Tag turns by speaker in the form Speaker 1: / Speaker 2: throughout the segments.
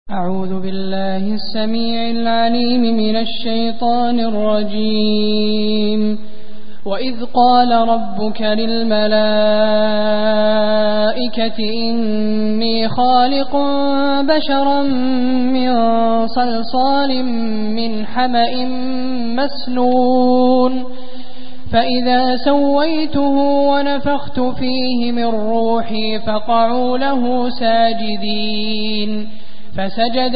Speaker 1: أعوذ بالله السميع العليم من الشيطان الرجيم. وإذ قال ربك للملائكة إني خالق بشرا من صلصال من حمأ مسنون فإذا سويته ونفخت فيه من روحي فقعوا له ساجدين فسجد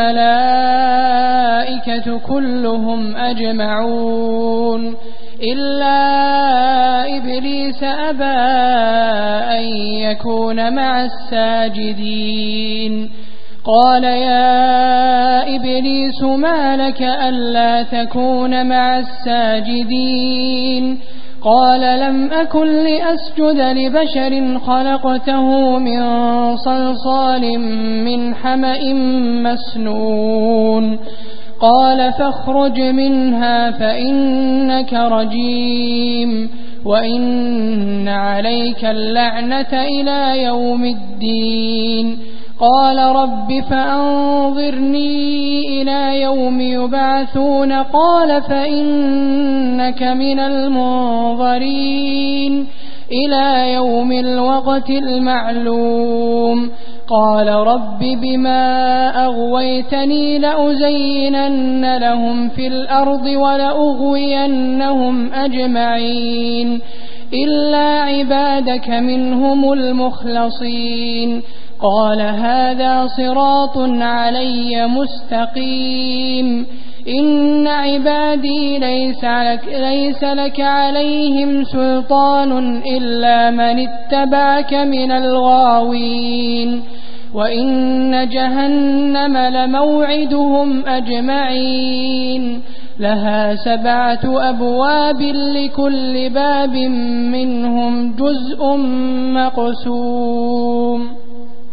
Speaker 1: الملائكة كلهم أجمعون إلا إبليس أبى أن يكون مع الساجدين. قال يا إبليس ما لك ألا تكون مع الساجدين؟ قال لم أكن لأسجد لبشر خلقته من صلصال من حمأ مسنون. قال فاخرج منها فإنك رجيم وإن عليك اللعنة إلى يوم الدين. قال رب فأنظرني إلى يوم يبعثون. قال فإنك من المنظرين إلى يوم الوقت المعلوم. قال رب بما أغويتني لأزينن لهم في الأرض ولأغوينهم أجمعين إلا عبادك منهم المخلصين. قال هذا صراط علي مستقيم. إن عبادي ليس لك عليهم سلطان إلا من اتبعك من الغاوين. وإن جهنم لموعدهم أجمعين لها 7 أبواب لكل باب منهم جزء مقسوم.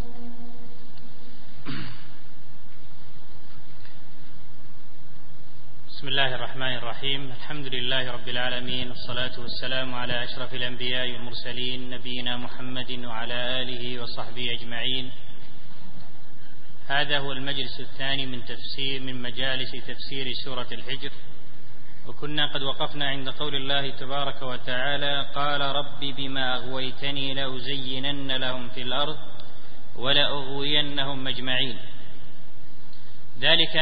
Speaker 2: بسم الله الرحمن الرحيم. الحمد لله رب العالمين، والصلاة والسلام على أشرف الأنبياء والمرسلين نبينا محمد وعلى آله وصحبه أجمعين. هذا هو المجلس الثاني من مجالس تفسير سورة الحجر، وكنا قد وقفنا عند قول الله تبارك وتعالى قال رب بما أغويتني لأزينن لهم في الأرض ولأغوينهم أجمعين. ذلك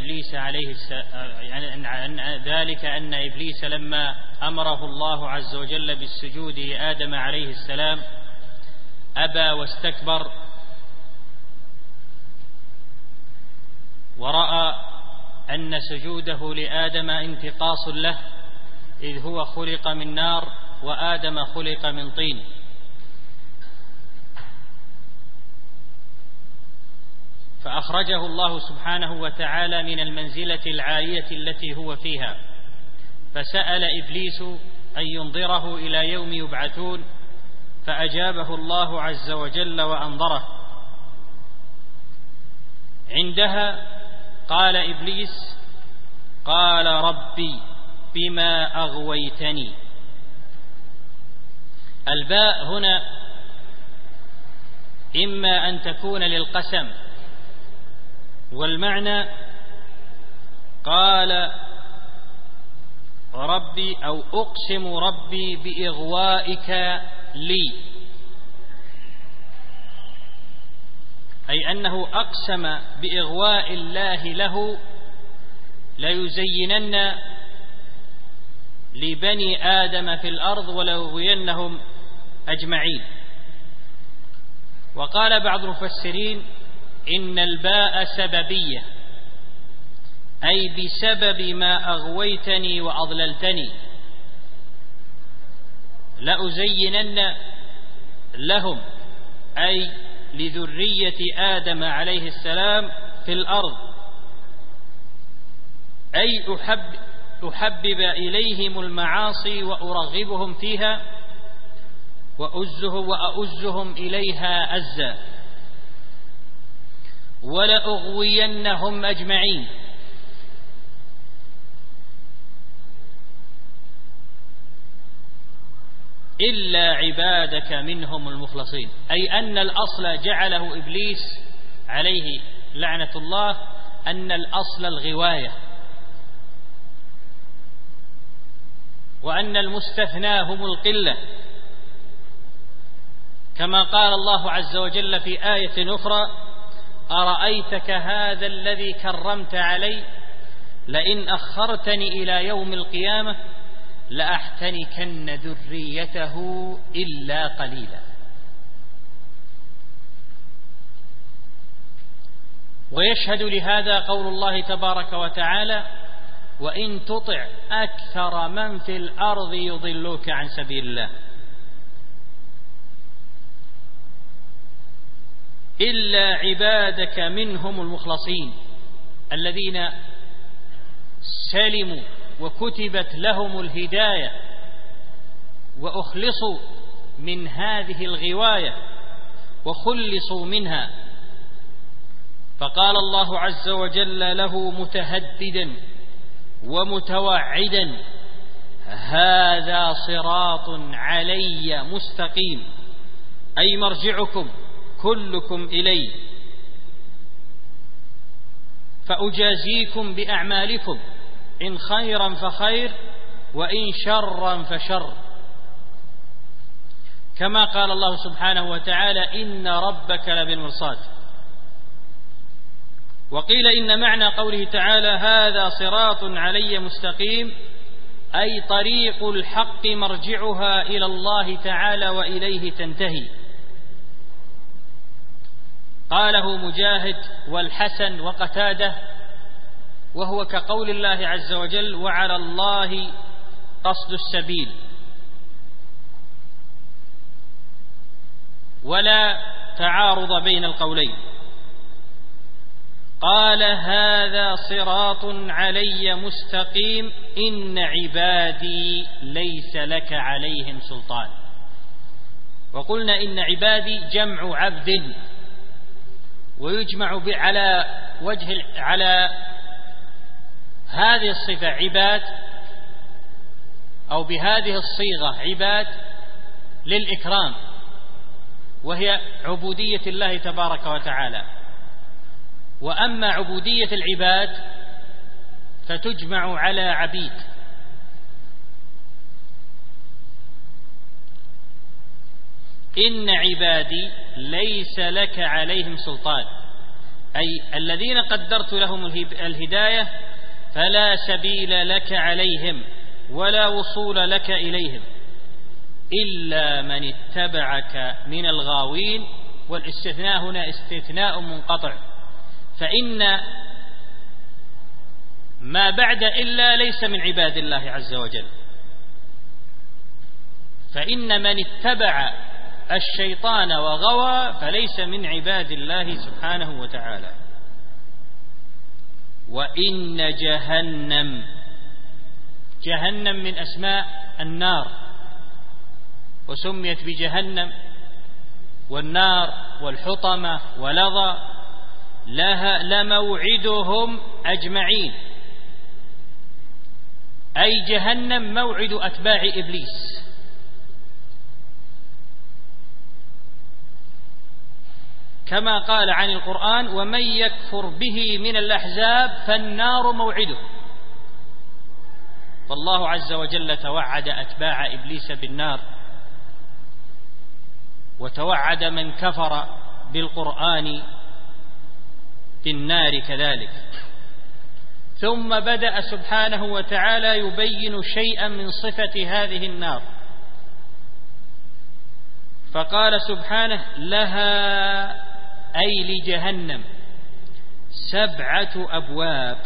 Speaker 2: أن إبليس لما أمره الله عز وجل بالسجود لآدم عليه السلام أبى واستكبر، ورأى أن سجوده لآدم انتقاص له، إذ هو خلق من نار وآدم خلق من طين. فأخرجه الله سبحانه وتعالى من المنزلة العالية التي هو فيها، فسأل إبليس أن ينظره إلى يوم يبعثون، فأجابه الله عز وجل وأنظره. عندها قال إبليس قال ربي بما أغويتني. الباء هنا إما أن تكون للقسم، والمعنى قال ربي أو أقسم ربي بإغوائك لي، أي أنه أقسم بإغواء الله له ليزينن لبني آدم في الأرض وليغوينهم أجمعين. وقال بعض المفسرين إن الباء سببية، أي بسبب ما أغويتني وأضللتني لأزينن لهم، أي لذرية آدم عليه السلام في الأرض، أي أحبب إليهم المعاصي وأرغبهم فيها وأؤزهم إليها أزا، ولأغوينهم أجمعين. إلا عبادك منهم المخلصين، أي أن الأصل جعله إبليس عليه لعنة الله أن الأصل الغواية، وأن المستثنى هم القلة، كما قال الله عز وجل في آية أخرى: أرأيتك هذا الذي كرمت علي لئن أخرتني إلى يوم القيامة لأحتنكن ذريته إلا قليلا. ويشهد لهذا قول الله تبارك وتعالى: وإن تطع أكثر من في الأرض يضلوك عن سبيل الله إلا عبادك منهم المخلصين الذين سلموا وكتبت لهم الهداية وأخلصوا من هذه الغواية وخلصوا منها. فقال الله عز وجل له متهددا ومتوعدا: هذا صراط علي مستقيم، أي مرجعكم كلكم إلي فأجازيكم بأعمالكم إن خيرا فخير وإن شرا فشر، كما قال الله سبحانه وتعالى: إن ربك لبالمرصاد. وقيل إن معنى قوله تعالى: هذا صراط علي مستقيم، أي طريق الحق مرجعها إلى الله تعالى وإليه تنتهي. قاله مجاهد والحسن وقتادة، وهو كقول الله عز وجل: وعلى الله قصد السبيل. ولا تعارض بين القولين. قال: هذا صراط علي مستقيم إن عبادي ليس لك عليهم سلطان. وقلنا إن عبادي جمع عبد، ويجمع على هذه الصفة عباد، أو بهذه الصيغة عباد للإكرام، وهي عبودية الله تبارك وتعالى. وأما عبودية العباد فتجمع على عبيد. إن عبادي ليس لك عليهم سلطان، أي الذين قدرت لهم الهداية فلا سبيل لك عليهم ولا وصول لك إليهم إلا من اتبعك من الغاوين. والاستثناء هنا استثناء منقطع، فإن ما بعد إلا ليس من عباد الله عز وجل، فإن من اتبع الشيطان وغوى فليس من عباد الله سبحانه وتعالى. وإن جهنم من أسماء النار، وسميت بجهنم والنار والحطمة ولظى، لها لموعدهم أجمعين، أي جهنم موعد أتباع إبليس. كما قال عن القرآن: ومن يكفر به من الأحزاب فالنار موعده. فالله عز وجل توعد أتباع إبليس بالنار، وتوعد من كفر بالقرآن بالنار كذلك. ثم بدأ سبحانه وتعالى يبين شيئا من صفة هذه النار، فقال سبحانه: لها أي لجهنم 7 أبواب.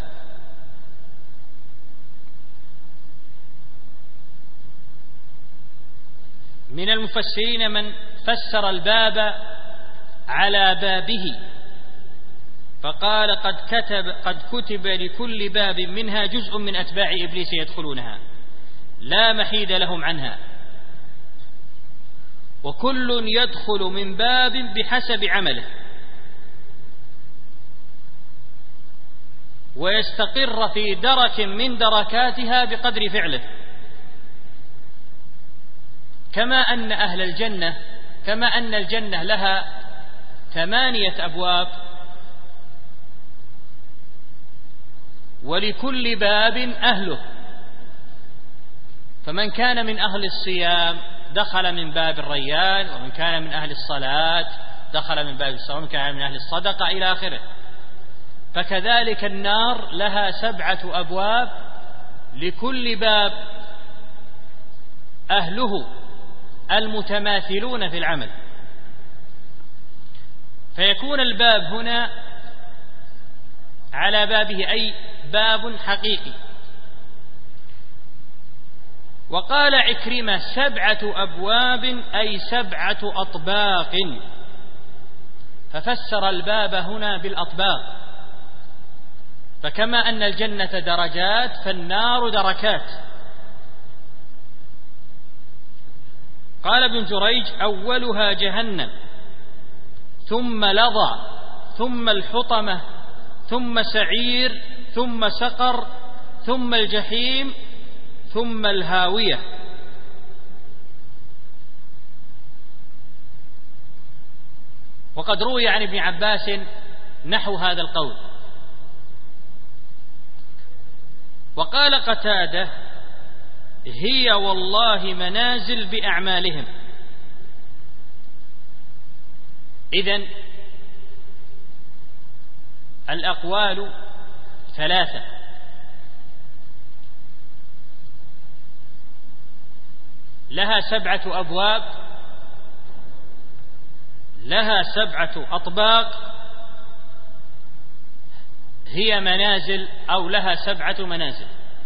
Speaker 2: من المفسرين من فسر الباب على بابه، فقال: قد كتب لكل باب منها جزء من أتباع إبليس يدخلونها لا محيد لهم عنها، وكل يدخل من باب بحسب عمله، ويستقر في درك من دركاتها بقدر فعله. كما أن الجنة لها 8 أبواب، ولكل باب أهله، فمن كان من أهل الصيام دخل من باب الريان، ومن كان من أهل الصلاة دخل من باب الصوم، ومن كان من أهل الصدقة إلى آخره. فكذلك النار لها 7 أبواب، لكل باب أهله المتماثلون في العمل، فيكون الباب هنا على بابه، أي باب حقيقي. وقال عكرمة 7 أبواب أي 7 أطباق، ففسر الباب هنا بالأطباق، فكما أن الجنة درجات فالنار دركات. قال ابن جريج: أولها جهنم، ثم لظى، ثم الحطمة، ثم سعير، ثم سقر، ثم الجحيم، ثم الهاوية. وقد روي عن ابن عباس نحو هذا القول. وقال قتادة: هي والله منازل بأعمالهم. إذن الأقوال 3، لها 7 أبواب، لها 7 أطباق، هي منازل أو لها 7 منازل.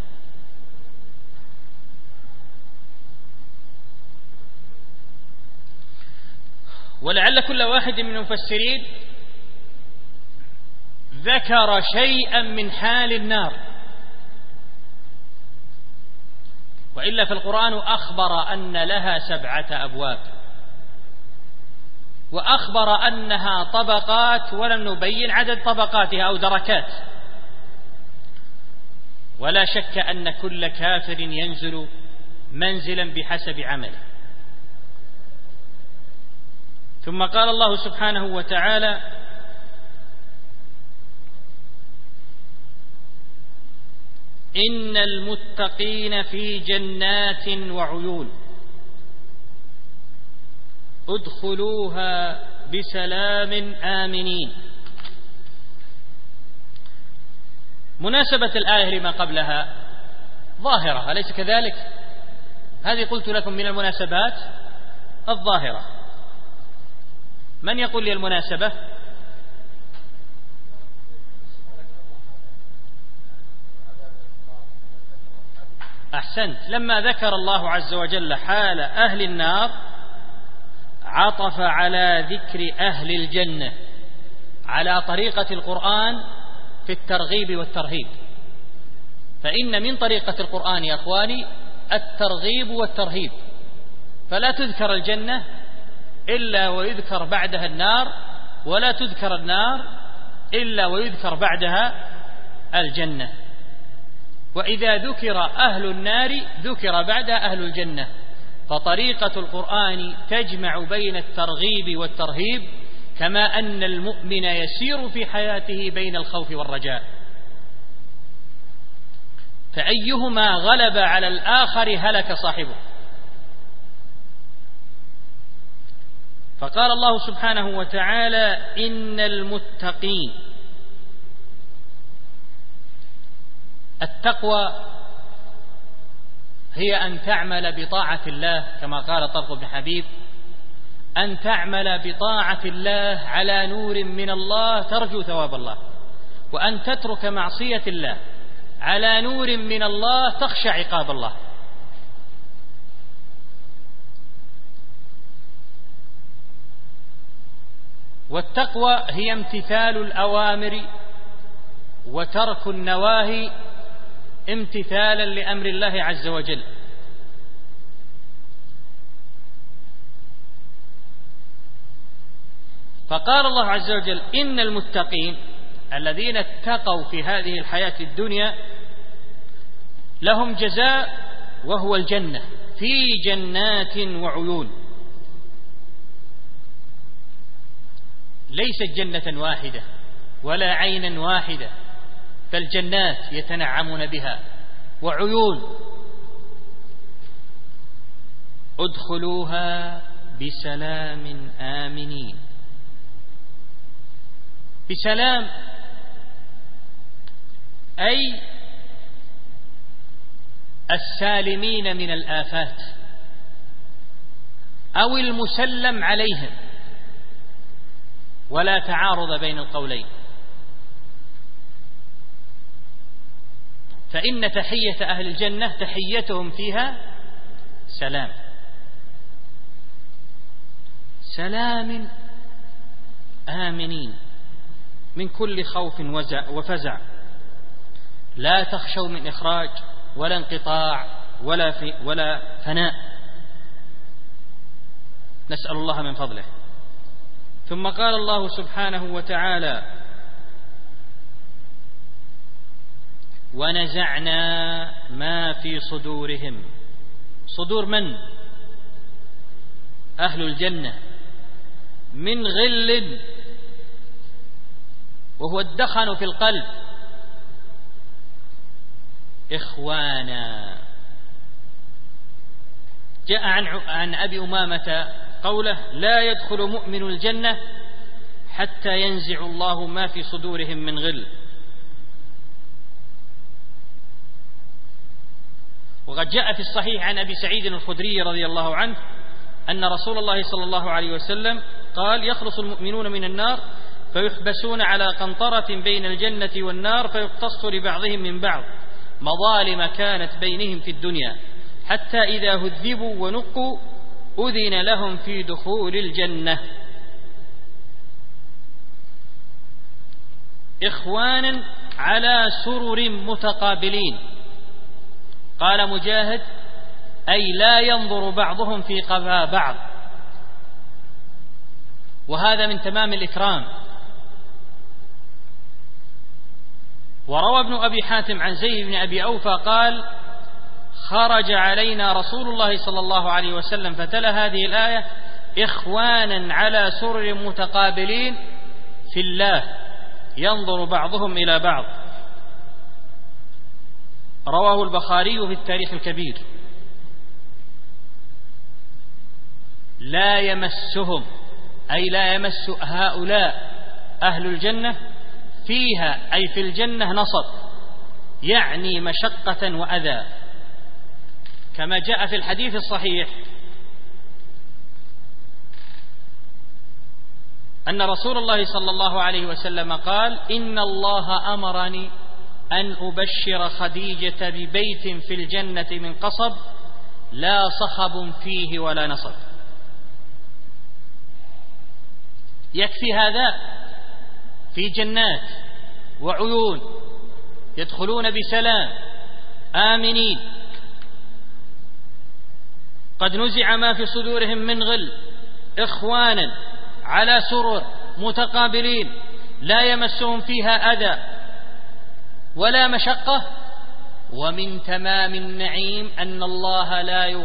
Speaker 2: ولعل كل واحد من المفسرين ذكر شيئا من حال النار، وإلا فالقرآن أخبر أن لها 7 أبواب، وأخبر أنها طبقات، ولم نبين عدد طبقاتها أو دركات. ولا شك أن كل كافر ينزل منزلا بحسب عمله. ثم قال الله سبحانه وتعالى: إن المتقين في جنات وعيون ادخلوها بسلام آمنين. مناسبة الآية لما قبلها ظاهرة، أليس كذلك؟ هذه قلت لكم من المناسبات الظاهرة. من يقول لي المناسبة؟ أحسنت. لما ذكر الله عز وجل حال أهل النار عطف على ذكر أهل الجنة على طريقة القرآن في الترغيب والترهيب. فإن من طريقة القرآن يا أخواني الترغيب والترهيب، فلا تذكر الجنة إلا ويذكر بعدها النار، ولا تذكر النار إلا ويذكر بعدها الجنة. وإذا ذكر أهل النار ذكر بعدها أهل الجنة. فطريقة القرآن تجمع بين الترغيب والترهيب، كما أن المؤمن يسير في حياته بين الخوف والرجاء، فأيهما غلب على الآخر هلك صاحبه. فقال الله سبحانه وتعالى: إن المتقين. التقوى هي أن تعمل بطاعة الله، كما قال طلق بن حبيب: أن تعمل بطاعة الله على نور من الله ترجو ثواب الله، وأن تترك معصية الله على نور من الله تخشى عقاب الله. والتقوى هي امتثال الأوامر وترك النواهي امتثالا لأمر الله عز وجل. فقال الله عز وجل: إن المتقين الذين اتقوا في هذه الحياة الدنيا لهم جزاء وهو الجنة في جنات وعيون. ليست جنة واحدة ولا عينا واحدة، فالجنات يتنعمون بها وعيون. ادخلوها بسلام آمنين. بسلام أي السالمين من الآفات أو المسلم عليهم، ولا تعارض بين القولين، فإن تحية أهل الجنة تحيتهم فيها سلام. سلام آمنين من كل خوف وفزع، لا تخشوا من إخراج ولا انقطاع ولا فناء، نسأل الله من فضله. ثم قال الله سبحانه وتعالى: ونزعنا ما في صدورهم. صدور من؟ أهل الجنة، من غل، وهو الدخن في القلب، إخوانا. جاء عن أبي أمامة قوله: لا يدخل مؤمن الجنة حتى ينزع الله ما في صدورهم من غل. وقد جاء في الصحيح عن أبي سعيد الخدري رضي الله عنه أن رسول الله صلى الله عليه وسلم قال: يخلص المؤمنون من النار فيحبسون على قنطرة بين الجنة والنار فيقتص لبعضهم من بعض مظالم كانت بينهم في الدنيا، حتى إذا هذبوا ونقوا أذن لهم في دخول الجنة. إخوانا على سرر متقابلين. قال مجاهد: أي لا ينظر بعضهم في قفا بعض، وهذا من تمام الإكرام. وروى ابن أبي حاتم عن زيد بن أبي أوفى قال: خرج علينا رسول الله صلى الله عليه وسلم فتلا هذه الآية: إخوانا على سرر متقابلين في الله ينظر بعضهم إلى بعض. رواه البخاري في التاريخ الكبير. لا يمسهم أي لا يمس هؤلاء أهل الجنة فيها أي في الجنة نصب، يعني مشقة وأذى، كما جاء في الحديث الصحيح أن رسول الله صلى الله عليه وسلم قال: إن الله أمرني أن أبشر خديجة ببيت في الجنة من قصب لا صخب فيه ولا نصب. يكفي هذا في جنات وعيون يدخلون بسلام آمنين، قد نزع ما في صدورهم من غل، إخوانا على سرر متقابلين لا يمسهم فيها أذى ولا مشقة. ومن تمام النعيم أن الله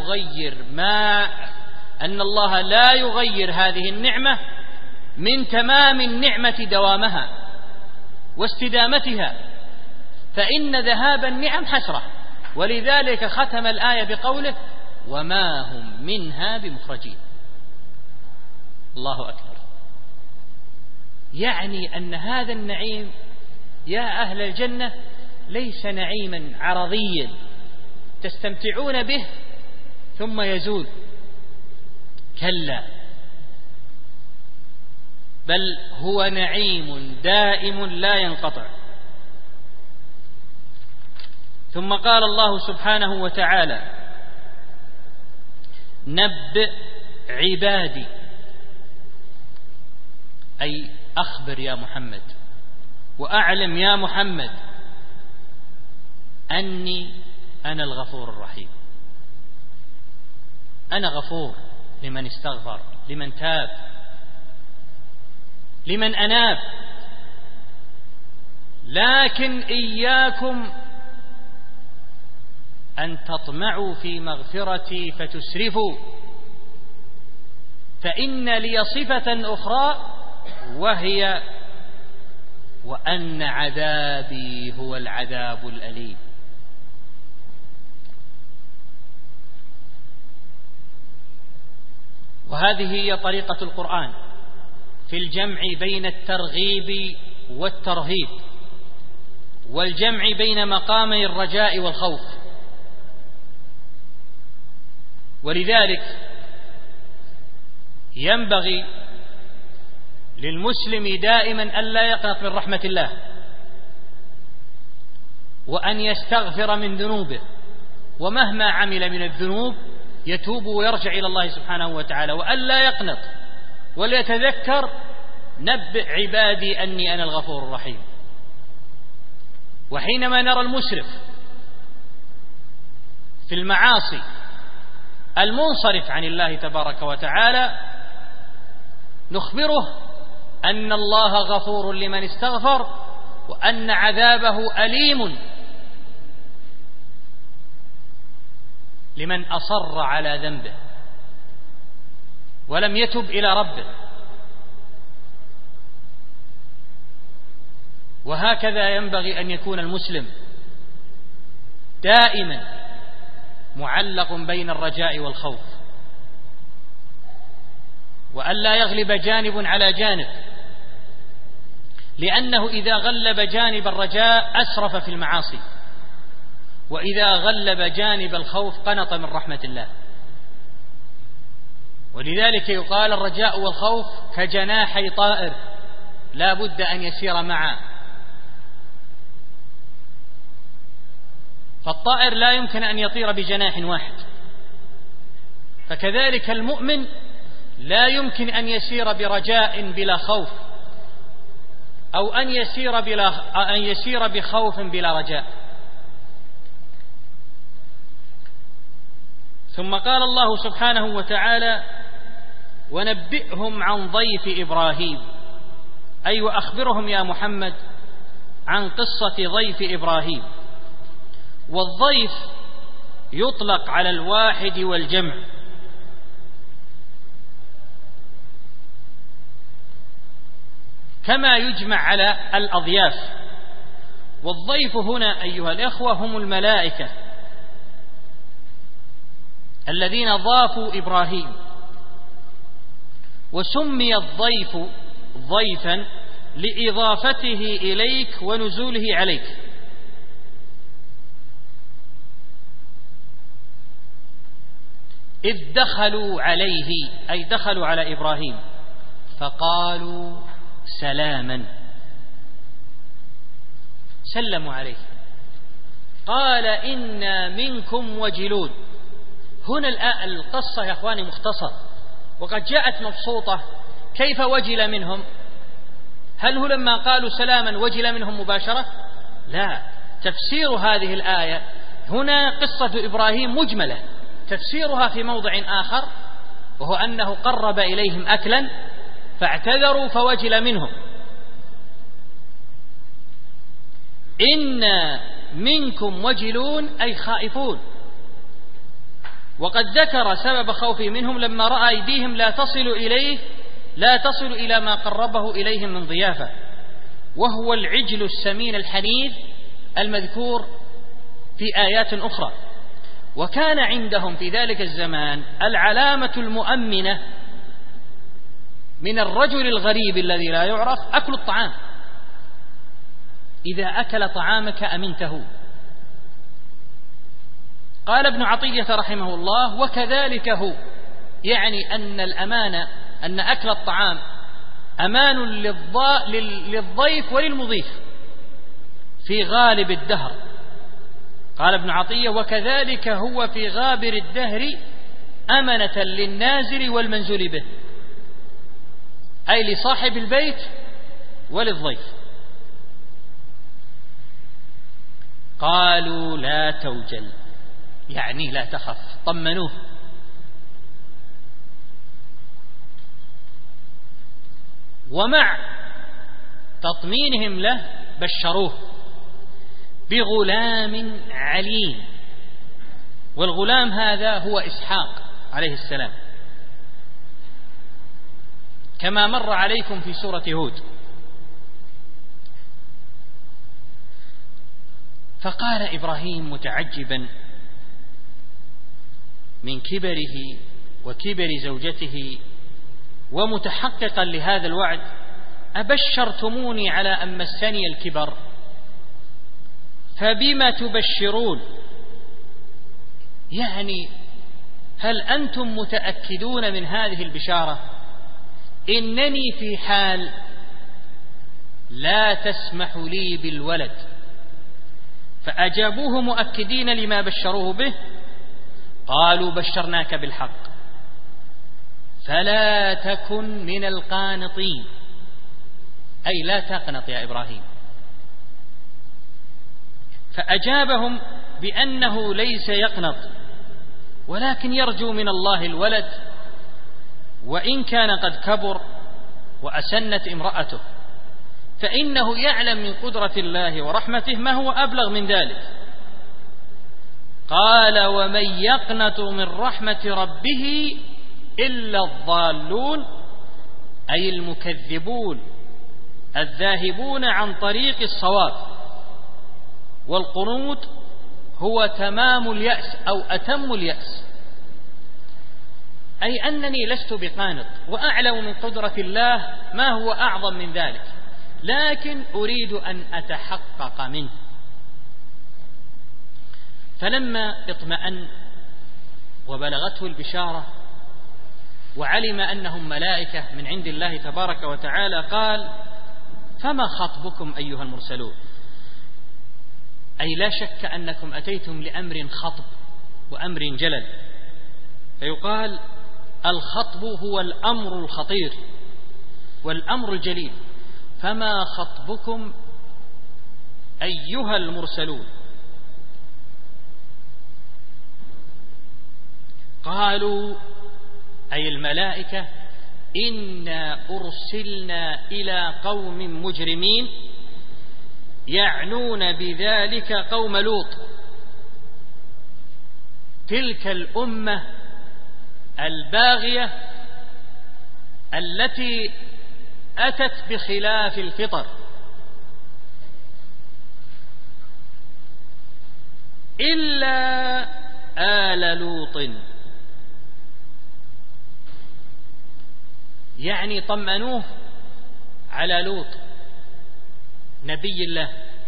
Speaker 2: لا يغير هذه النعمة، من تمام النعمة دوامها واستدامتها، فإن ذهاب النعم حسرة، ولذلك ختم الآية بقوله: وما هم منها بمخرجين. الله أكبر. يعني أن هذا النعيم يا أهل الجنة ليس نعيما عرضيا تستمتعون به ثم يزول، كلا، بل هو نعيم دائم لا ينقطع. ثم قال الله سبحانه وتعالى: نبئ عبادي، أي أخبر يا محمد وأعلم يا محمد أني أنا الغفور الرحيم. أنا غفور لمن استغفر، لمن تاب، لمن أناب، لكن إياكم أن تطمعوا في مغفرتي فتسرفوا، فإن لي صفة أخرى وهي وأن عذابي هو العذاب الأليم. وهذه هي طريقة القرآن في الجمع بين الترغيب والترهيب، والجمع بين مقامي الرجاء والخوف. ولذلك ينبغي للمسلم دائما ألا يقنط من رحمة الله، وأن يستغفر من ذنوبه، ومهما عمل من الذنوب يتوب ويرجع إلى الله سبحانه وتعالى، وألا يقنط وليتذكر نبئ عبادي أني أنا الغفور الرحيم. وحينما نرى المسرف في المعاصي المنصرف عن الله تبارك وتعالى نخبره أن الله غفور لمن استغفر، وأن عذابه أليم لمن أصر على ذنبه ولم يتب إلى ربه. وهكذا ينبغي أن يكون المسلم دائما معلق بين الرجاء والخوف، وألا يغلب جانب على جانب، لأنه إذا غلب جانب الرجاء أسرف في المعاصي، وإذا غلب جانب الخوف قنط من رحمة الله. ولذلك يقال الرجاء والخوف كجناحي طائر لا بد أن يسير معا، فالطائر لا يمكن أن يطير بجناح واحد، فكذلك المؤمن لا يمكن أن يسير برجاء بلا خوف، أو أن يسير بخوف بلا رجاء. ثم قال الله سبحانه وتعالى: ونبئهم عن ضيف إبراهيم، أي وأخبرهم يا محمد عن قصة ضيف إبراهيم. والضيف يطلق على الواحد والجمع، كما يجمع على الأضياف. والضيف هنا أيها الإخوة هم الملائكة الذين ضافوا إبراهيم، وسمي الضيف ضيفا لإضافته إليك ونزوله عليك. إذ دخلوا عليه، أي دخلوا على إبراهيم، فقالوا سلاما، سلموا عليه. قال إنا منكم وجلون. هنا القصة يا أخواني مختصر، وقد جاءت مبسوطة. كيف وجل منهم؟ هل هو لما قالوا سلاما وجل منهم مباشرة؟ لا، تفسير هذه الآية هنا قصة إبراهيم مجملة، تفسيرها في موضع آخر، وهو أنه قرب إليهم أكلا فاعتذروا فوجل منهم. إنا منكم وجلون، أي خائفون. وقد ذكر سبب خوفه منهم لما رأى أيديهم لا تصل إلى ما قربه إليهم من ضيافة، وهو العجل السمين الحنيذ المذكور في آيات أخرى. وكان عندهم في ذلك الزمان العلامة المؤمنة من الرجل الغريب الذي لا يعرف أكل الطعام. إذا أكل طعامك أمنته. قال ابن عطية رحمه الله: وكذلك هو، يعني أن الأمانة، أن أكل الطعام أمان للضيف وللمضيف في غالب الدهر. قال ابن عطية: وكذلك هو في غابر الدهر أمنة للنازل والمنزول به، أي لصاحب البيت وللضيف. قالوا لا توجل، يعني لا تخف، طمنوه. ومع تطمينهم له بشروه بغلام عليم. والغلام هذا هو إسحاق عليه السلام، كما مر عليكم في سورة هود. فقال إبراهيم متعجبا من كبره وكبر زوجته ومتحققا لهذا الوعد: أبشرتموني على أن مسني الكبر فبما تبشرون؟ يعني هل أنتم متأكدون من هذه البشارة؟ إنني في حال لا تسمح لي بالولد. فأجابوه مؤكدين لما بشروه به: قالوا بشرناك بالحق فلا تكن من القانطين، أي لا تقنط يا إبراهيم. فأجابهم بأنه ليس يقنط ولكن يرجو من الله الولد، وإن كان قد كبر وأسنت امرأته فإنه يعلم من قدرة الله ورحمته ما هو أبلغ من ذلك. قال: ومن يقنط من رحمة ربه إلا الضالون، أي المكذبون الذاهبون عن طريق الصواب. والقنوط هو تمام اليأس أو أتم اليأس، أي أنني لست بقانط وأعلم من قدرة الله ما هو أعظم من ذلك، لكن أريد أن أتحقق منه. فلما اطمأن وبلغته البشارة وعلم أنهم ملائكة من عند الله تبارك وتعالى قال: فما خطبكم أيها المرسلون؟ أي لا شك أنكم أتيتم لأمر خطب وأمر جلل. فيقال: الخطب هو الأمر الخطير والأمر الجليل. فما خطبكم أيها المرسلون؟ قالوا أي الملائكة: إنا أرسلنا إلى قوم مجرمين، يعنون بذلك قوم لوط، تلك الأمة الباغية التي أتت بخلاف الفطر. إلا آل لوط، يعني طمأنوه على لوط نبي الله.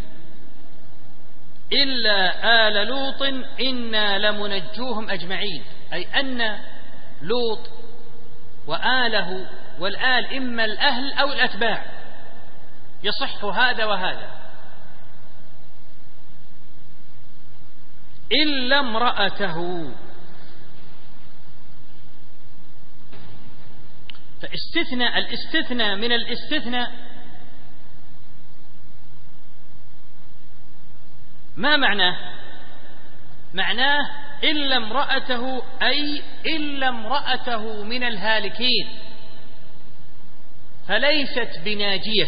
Speaker 2: إلا آل لوط إنا لمنجوهم أجمعين، أي أن لوط وآله، والآل إما الأهل أو الأتباع، يصح هذا وهذا. إلا امرأته، فاستثناء الاستثناء من الاستثناء ما معناه؟ معناه إلا امرأته، أي إلا امرأته من الهالكين، فليست بناجية.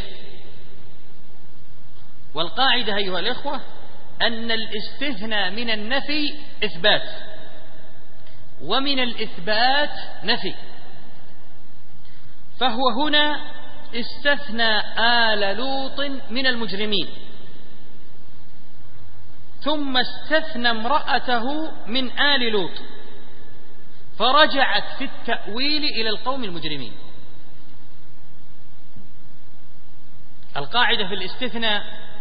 Speaker 2: والقاعدة أيها الإخوة أن الاستثناء من النفي إثبات، ومن الإثبات نفي. فهو هنا استثنى آل لوط من المجرمين، ثم استثنى امرأته من آل لوط، فرجعت في التأويل إلى القوم المجرمين. القاعدة في الاستثناء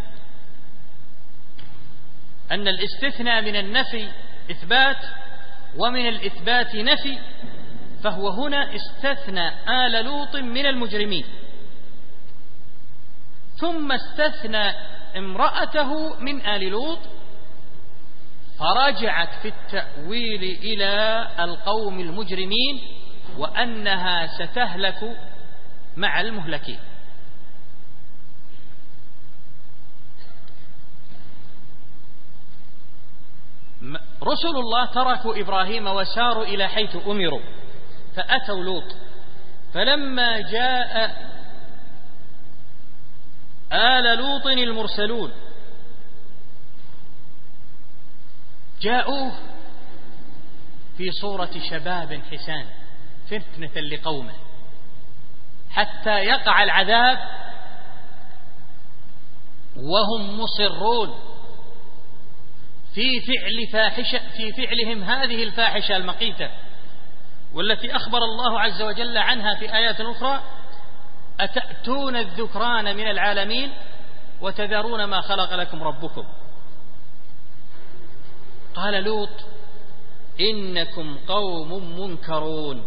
Speaker 2: أن الاستثناء من النفي إثبات، ومن الإثبات نفي. فهو هنا استثنى آل لوط من المجرمين، ثم استثنى امرأته من آل لوط، فرجعت في التأويل إلى القوم المجرمين، وأنها ستهلك مع المهلكين. رسل الله تركوا إبراهيم وساروا إلى حيث أمروا، فأتوا لوط. فلما جاء آل لوط المرسلون جاءوه في صورة شباب حسان فتنة لقومه حتى يقع العذاب وهم مصرون في فعلهم هذه الفاحشة المقيتة، والتي أخبر الله عز وجل عنها في آيات أخرى: أتأتون الذكران من العالمين وتذرون ما خلق لكم ربكم. قال لوط: إنكم قوم منكرون،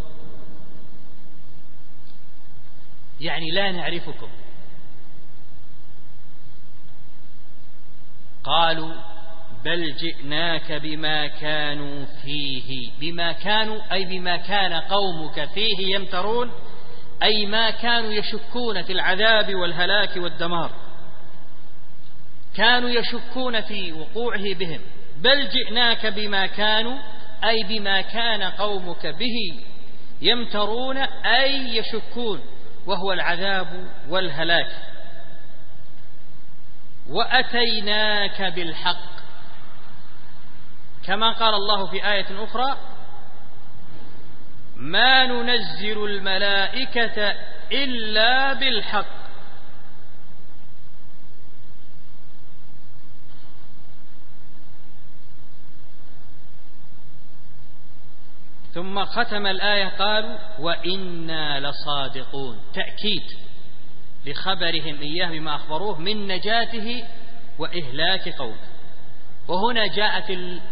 Speaker 2: يعني لا نعرفكم. قالوا: بل جئناك بما كانوا فيه، بما كانوا أي بما كان قومك فيه يمترون، أي ما كانوا يشكون في العذاب والهلاك والدمار، كانوا يشكون في وقوعه بهم. بل جئناك بما كانوا أي بما كان قومك به يمترون، أي يشكون، وهو العذاب والهلاك. وأتيناك بالحق، كما قال الله في آية أخرى: ما ننزل الملائكة إلا بالحق. ثم ختم الآية قالوا: وإنا لصادقون، تأكيد لخبرهم إياه بما أخبروه من نجاته وإهلاك قومه. وهنا جاءت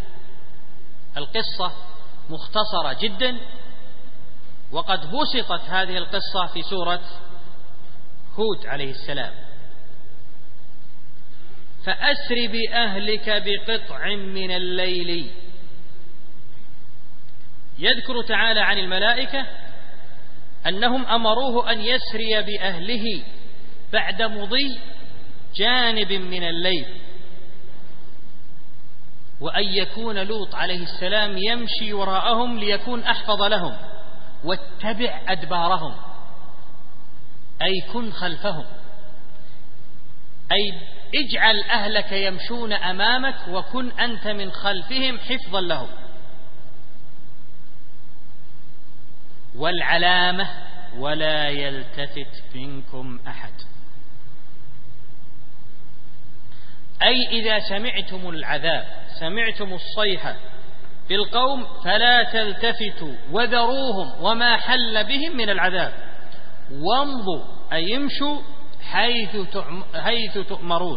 Speaker 2: القصة مختصرة جدا، وقد بسطت هذه القصة في سورة هود عليه السلام: فأسر بأهلك بقطع من الليل. يذكر تعالى عن الملائكة أنهم أمروه أن يسري بأهله بعد مضي جانب من الليل، وأن يكون لوط عليه السلام يمشي وراءهم ليكون أحفظ لهم، واتبع أدبارهم أي كن خلفهم، أي اجعل أهلك يمشون أمامك وكن أنت من خلفهم حفظا لهم. والعلامة: ولا يلتفت منكم أحد، أي إذا سمعتم العذاب، سمعتم الصيحة بالقوم، فلا تلتفتوا وذروهم وما حل بهم من العذاب، وامضوا أي يمشوا حيث تؤمرون،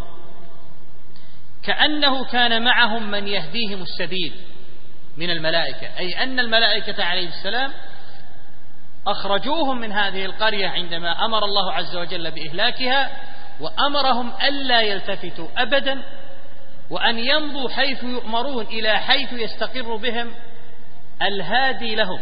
Speaker 2: كأنه كان معهم من يهديهم السبيل من الملائكة، أي أن الملائكة عليه السلام أخرجوهم من هذه القرية عندما أمر الله عز وجل بإهلاكها، وأمرهم ألا يلتفتوا أبدا، وأن يمضوا حيث يؤمرون إلى حيث يستقر بهم الهادي لهم.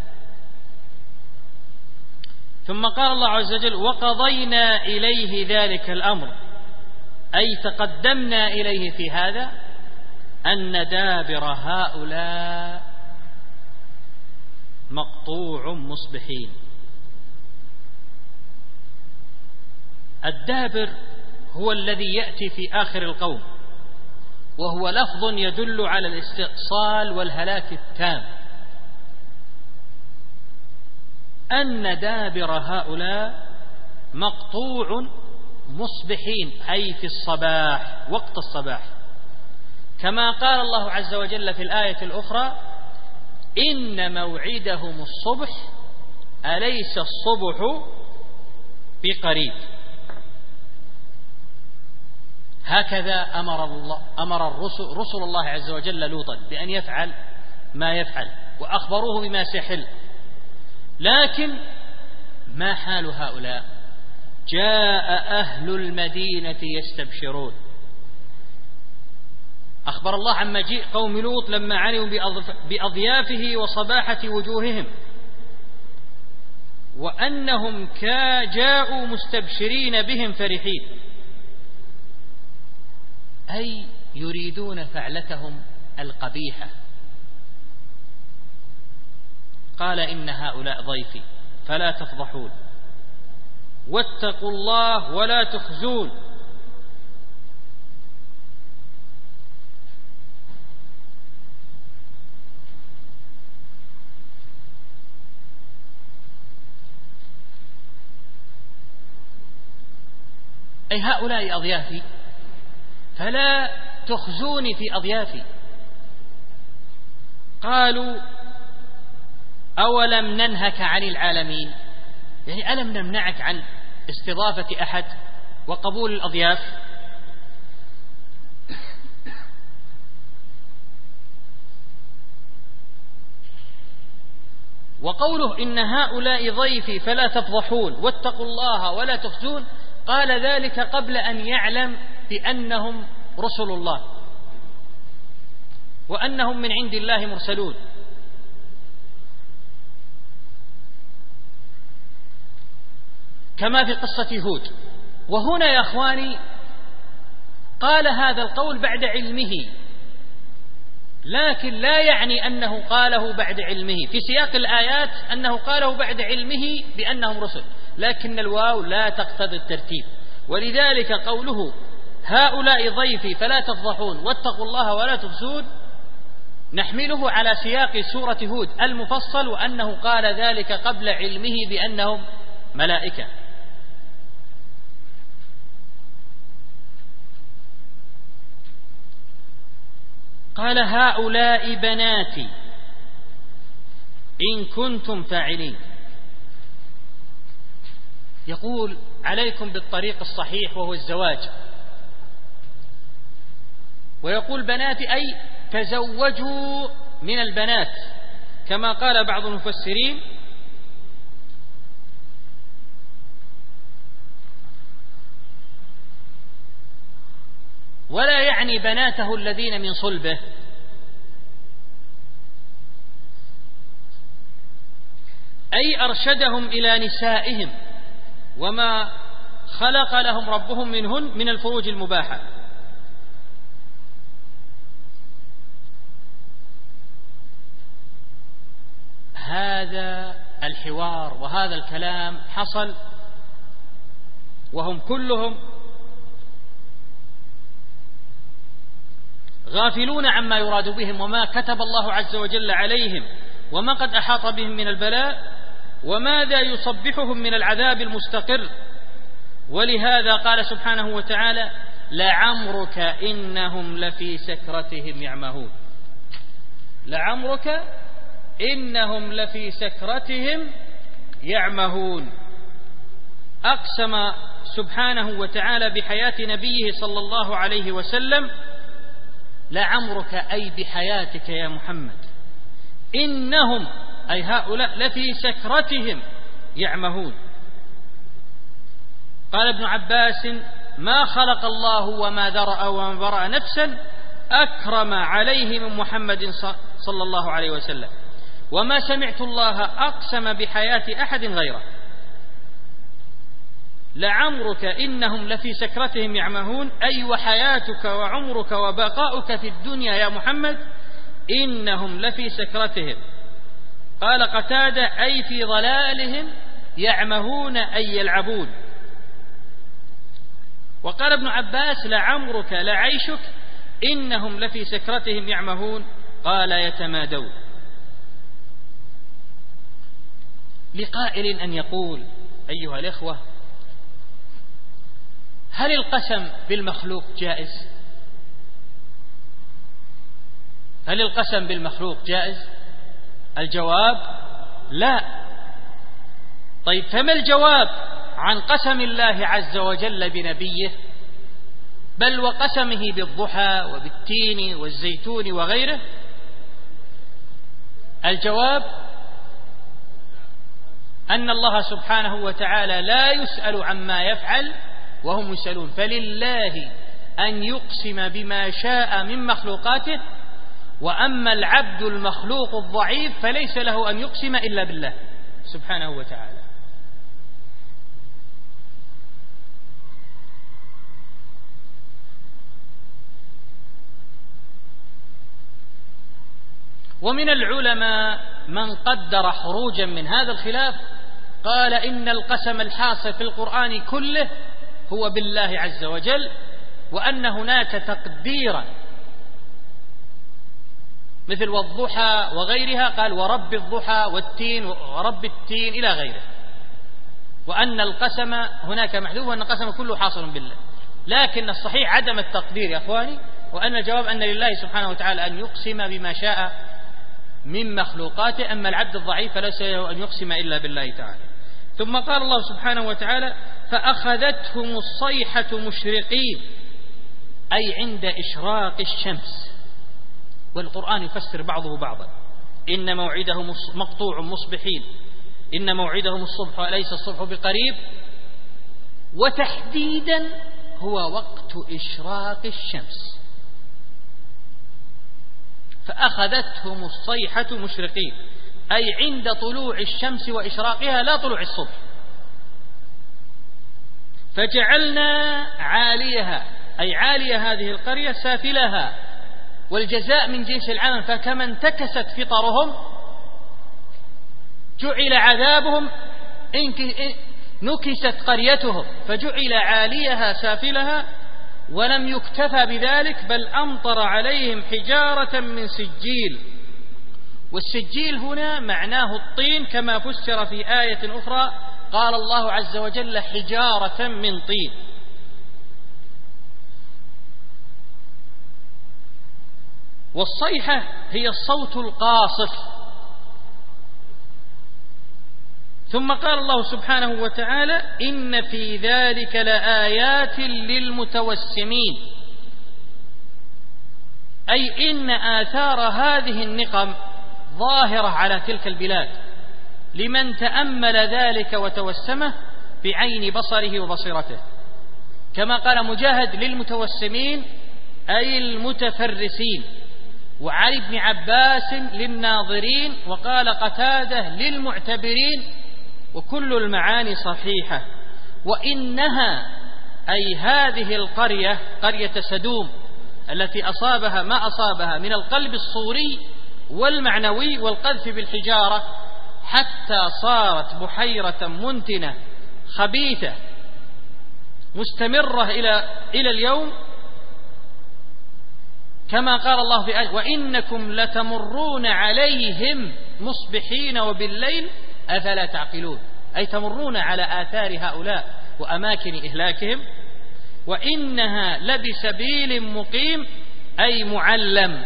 Speaker 2: ثم قال الله عز وجل: وقضينا إليه ذلك الأمر، أي تقدمنا إليه في هذا، أن دابر هؤلاء مقطوع مصبحين. الدابر هو الذي يأتي في آخر القوم، وهو لفظ يدل على الاستئصال والهلاك التام. أن دابر هؤلاء مقطوع مصبحين، أي في الصباح، وقت الصباح، كما قال الله عز وجل في الآية الأخرى: إن موعدهم الصبح أليس الصبح بقريب. هكذا أمر رسل الله عز وجل لوطا بأن يفعل ما يفعل، وأخبروه بما سيحل. لكن ما حال هؤلاء؟ جاء أهل المدينة يستبشرون. أخبر الله عن مجيء قوم لوط لما علموا بأضيافه وصباحة وجوههم، وأنهم جاءوا مستبشرين بهم فرحين، أي يريدون فعلتهم القبيحة. قال: إن هؤلاء ضيفي فلا تفضحون، واتقوا الله ولا تخزون. أي هؤلاء أضيافي فلا تخزوني في أضيافي، قالوا أولم ننهك عن العالمين، يعني ألم نمنعك عن استضافة أحد وقبول الأضياف؟ وقوله إن هؤلاء ضيفي فلا تفضحون واتقوا الله ولا تخزون، قال ذلك قبل أن يعلم بأنهم رسل الله وأنهم من عند الله مرسلون. كما في قصة هود. وهنا يا أخواني قال هذا القول بعد علمه، لكن لا يعني أنه قاله بعد علمه. في سياق الآيات أنه قاله بعد علمه بأنهم رسل، لكن الواو لا تقتضي الترتيب. ولذلك قوله هؤلاء ضيفي فلا تفضحون واتقوا الله ولا تخزون نحمله على سياق سورة هود المفصل، وأنه قال ذلك قبل علمه بأنهم ملائكة. قال هؤلاء بناتي إن كنتم فاعلين. يقول عليكم بالطريق الصحيح وهو الزواج، ويقول بناتي أي تزوجوا من البنات، كما قال بعض المفسرين ولا يعني بناته الذين من صلبه، أي أرشدهم إلى نسائهم وما خلق لهم ربهم منهن من الفروج المباحة. هذا الحوار وهذا الكلام حصل وهم كلهم غافلون عما يراد بهم وما كتب الله عز وجل عليهم وما قد أحاط بهم من البلاء وماذا يصبحهم من العذاب المستقر. ولهذا قال سبحانه وتعالى لعمرك إنهم لفي سكرتهم يعمهون. لعمرك إنهم لفي سكرتهم يعمهون. أقسم سبحانه وتعالى بحياة نبيه صلى الله عليه وسلم لعمرك أي بحياتك يا محمد، إنهم أي هؤلاء لفي سكرتهم يعمهون. قال ابن عباس ما خلق الله وما ذرأ وما برأ نفسا أكرم عليه من محمد صلى الله عليه وسلم، وما سمعت الله أقسم بحياة أحد غيره. لعمرك إنهم لفي سكرتهم يعمهون أي وحياتك وعمرك وبقاؤك في الدنيا يا محمد إنهم لفي سكرتهم. قال قتادة أي في ضلالهم يعمهون أي يلعبون. وقال ابن عباس لعمرك لعيشك إنهم لفي سكرتهم يعمهون قال يتمادون. لقائل أن يقول أيها الإخوة هل القسم بالمخلوق جائز؟ هل القسم بالمخلوق جائز؟ الجواب لا. طيب فما الجواب عن قسم الله عز وجل بنبيه بل وقسمه بالضحى وبالتين والزيتون وغيره؟ الجواب أن الله سبحانه وتعالى لا يسأل عما يفعل وهم يسألون، فلله أن يقسم بما شاء من مخلوقاته، وأما العبد المخلوق الضعيف فليس له أن يقسم إلا بالله سبحانه وتعالى. ومن العلماء من قدر خروجا من هذا الخلاف قال إن القسم الحاصل في القرآن كله هو بالله عز وجل، وأن هناك تقديرا مثل والضحى وغيرها قال ورب الضحى والتين ورب التين إلى غيره، وأن القسم هناك محذوف وأن القسم كله حاصل بالله. لكن الصحيح عدم التقدير يا أخواني، وأن الجواب أن لله سبحانه وتعالى أن يقسم بما شاء من مخلوقاته. أما العبد الضعيف فليس له أن يقسم إلا بالله تعالى. ثم قال الله سبحانه وتعالى فأخذتهم الصيحة مشرقين، أي عند إشراق الشمس. والقرآن يفسر بعضه بعضا. إن موعدهم مقطوع مصبحين، إن موعدهم الصبح وليس الصبح بقريب، وتحديدا هو وقت إشراق الشمس. فأخذتهم الصيحة مشرقين، أي عند طلوع الشمس وإشراقها لا طلوع الصبح. فجعلنا عاليها، أي عالي هذه القرية سافلها، والجزاء من جنس العمل. فكما انتكست فطرهم جعل عذابهم، نكست قريتهم فجعل عاليها سافلها. ولم يكتفى بذلك بل أمطر عليهم حجارة من سجيل. والسجيل هنا معناه الطين، كما فسر في آية أخرى قال الله عز وجل حجارة من طين. والصيحة هي الصوت القاصف. ثم قال الله سبحانه وتعالى إن في ذلك لآيات للمتوسمين، أي إن آثار هذه النقم ظاهرة على تلك البلاد لمن تأمل ذلك وتوسمه بعين بصره وبصيرته. كما قال مجاهد للمتوسمين أي المتفرسين، وعلي بن عباس للناظرين، وقال قتادة للمعتبرين، وكل المعاني صحيحة. وإنها أي هذه القرية قرية سدوم التي أصابها ما أصابها من القلب الصوري والمعنوي والقذف بالحجارة، حتى صارت بحيرة منتنة خبيثة مستمرة إلى اليوم. كما قال الله في آية وإنكم لتمرون عليهم مصبحين وبالليل أفلا تعقلون، أي تمرون على آثار هؤلاء وأماكن إهلاكهم. وإنها لبسبيل مقيم، أي معلم.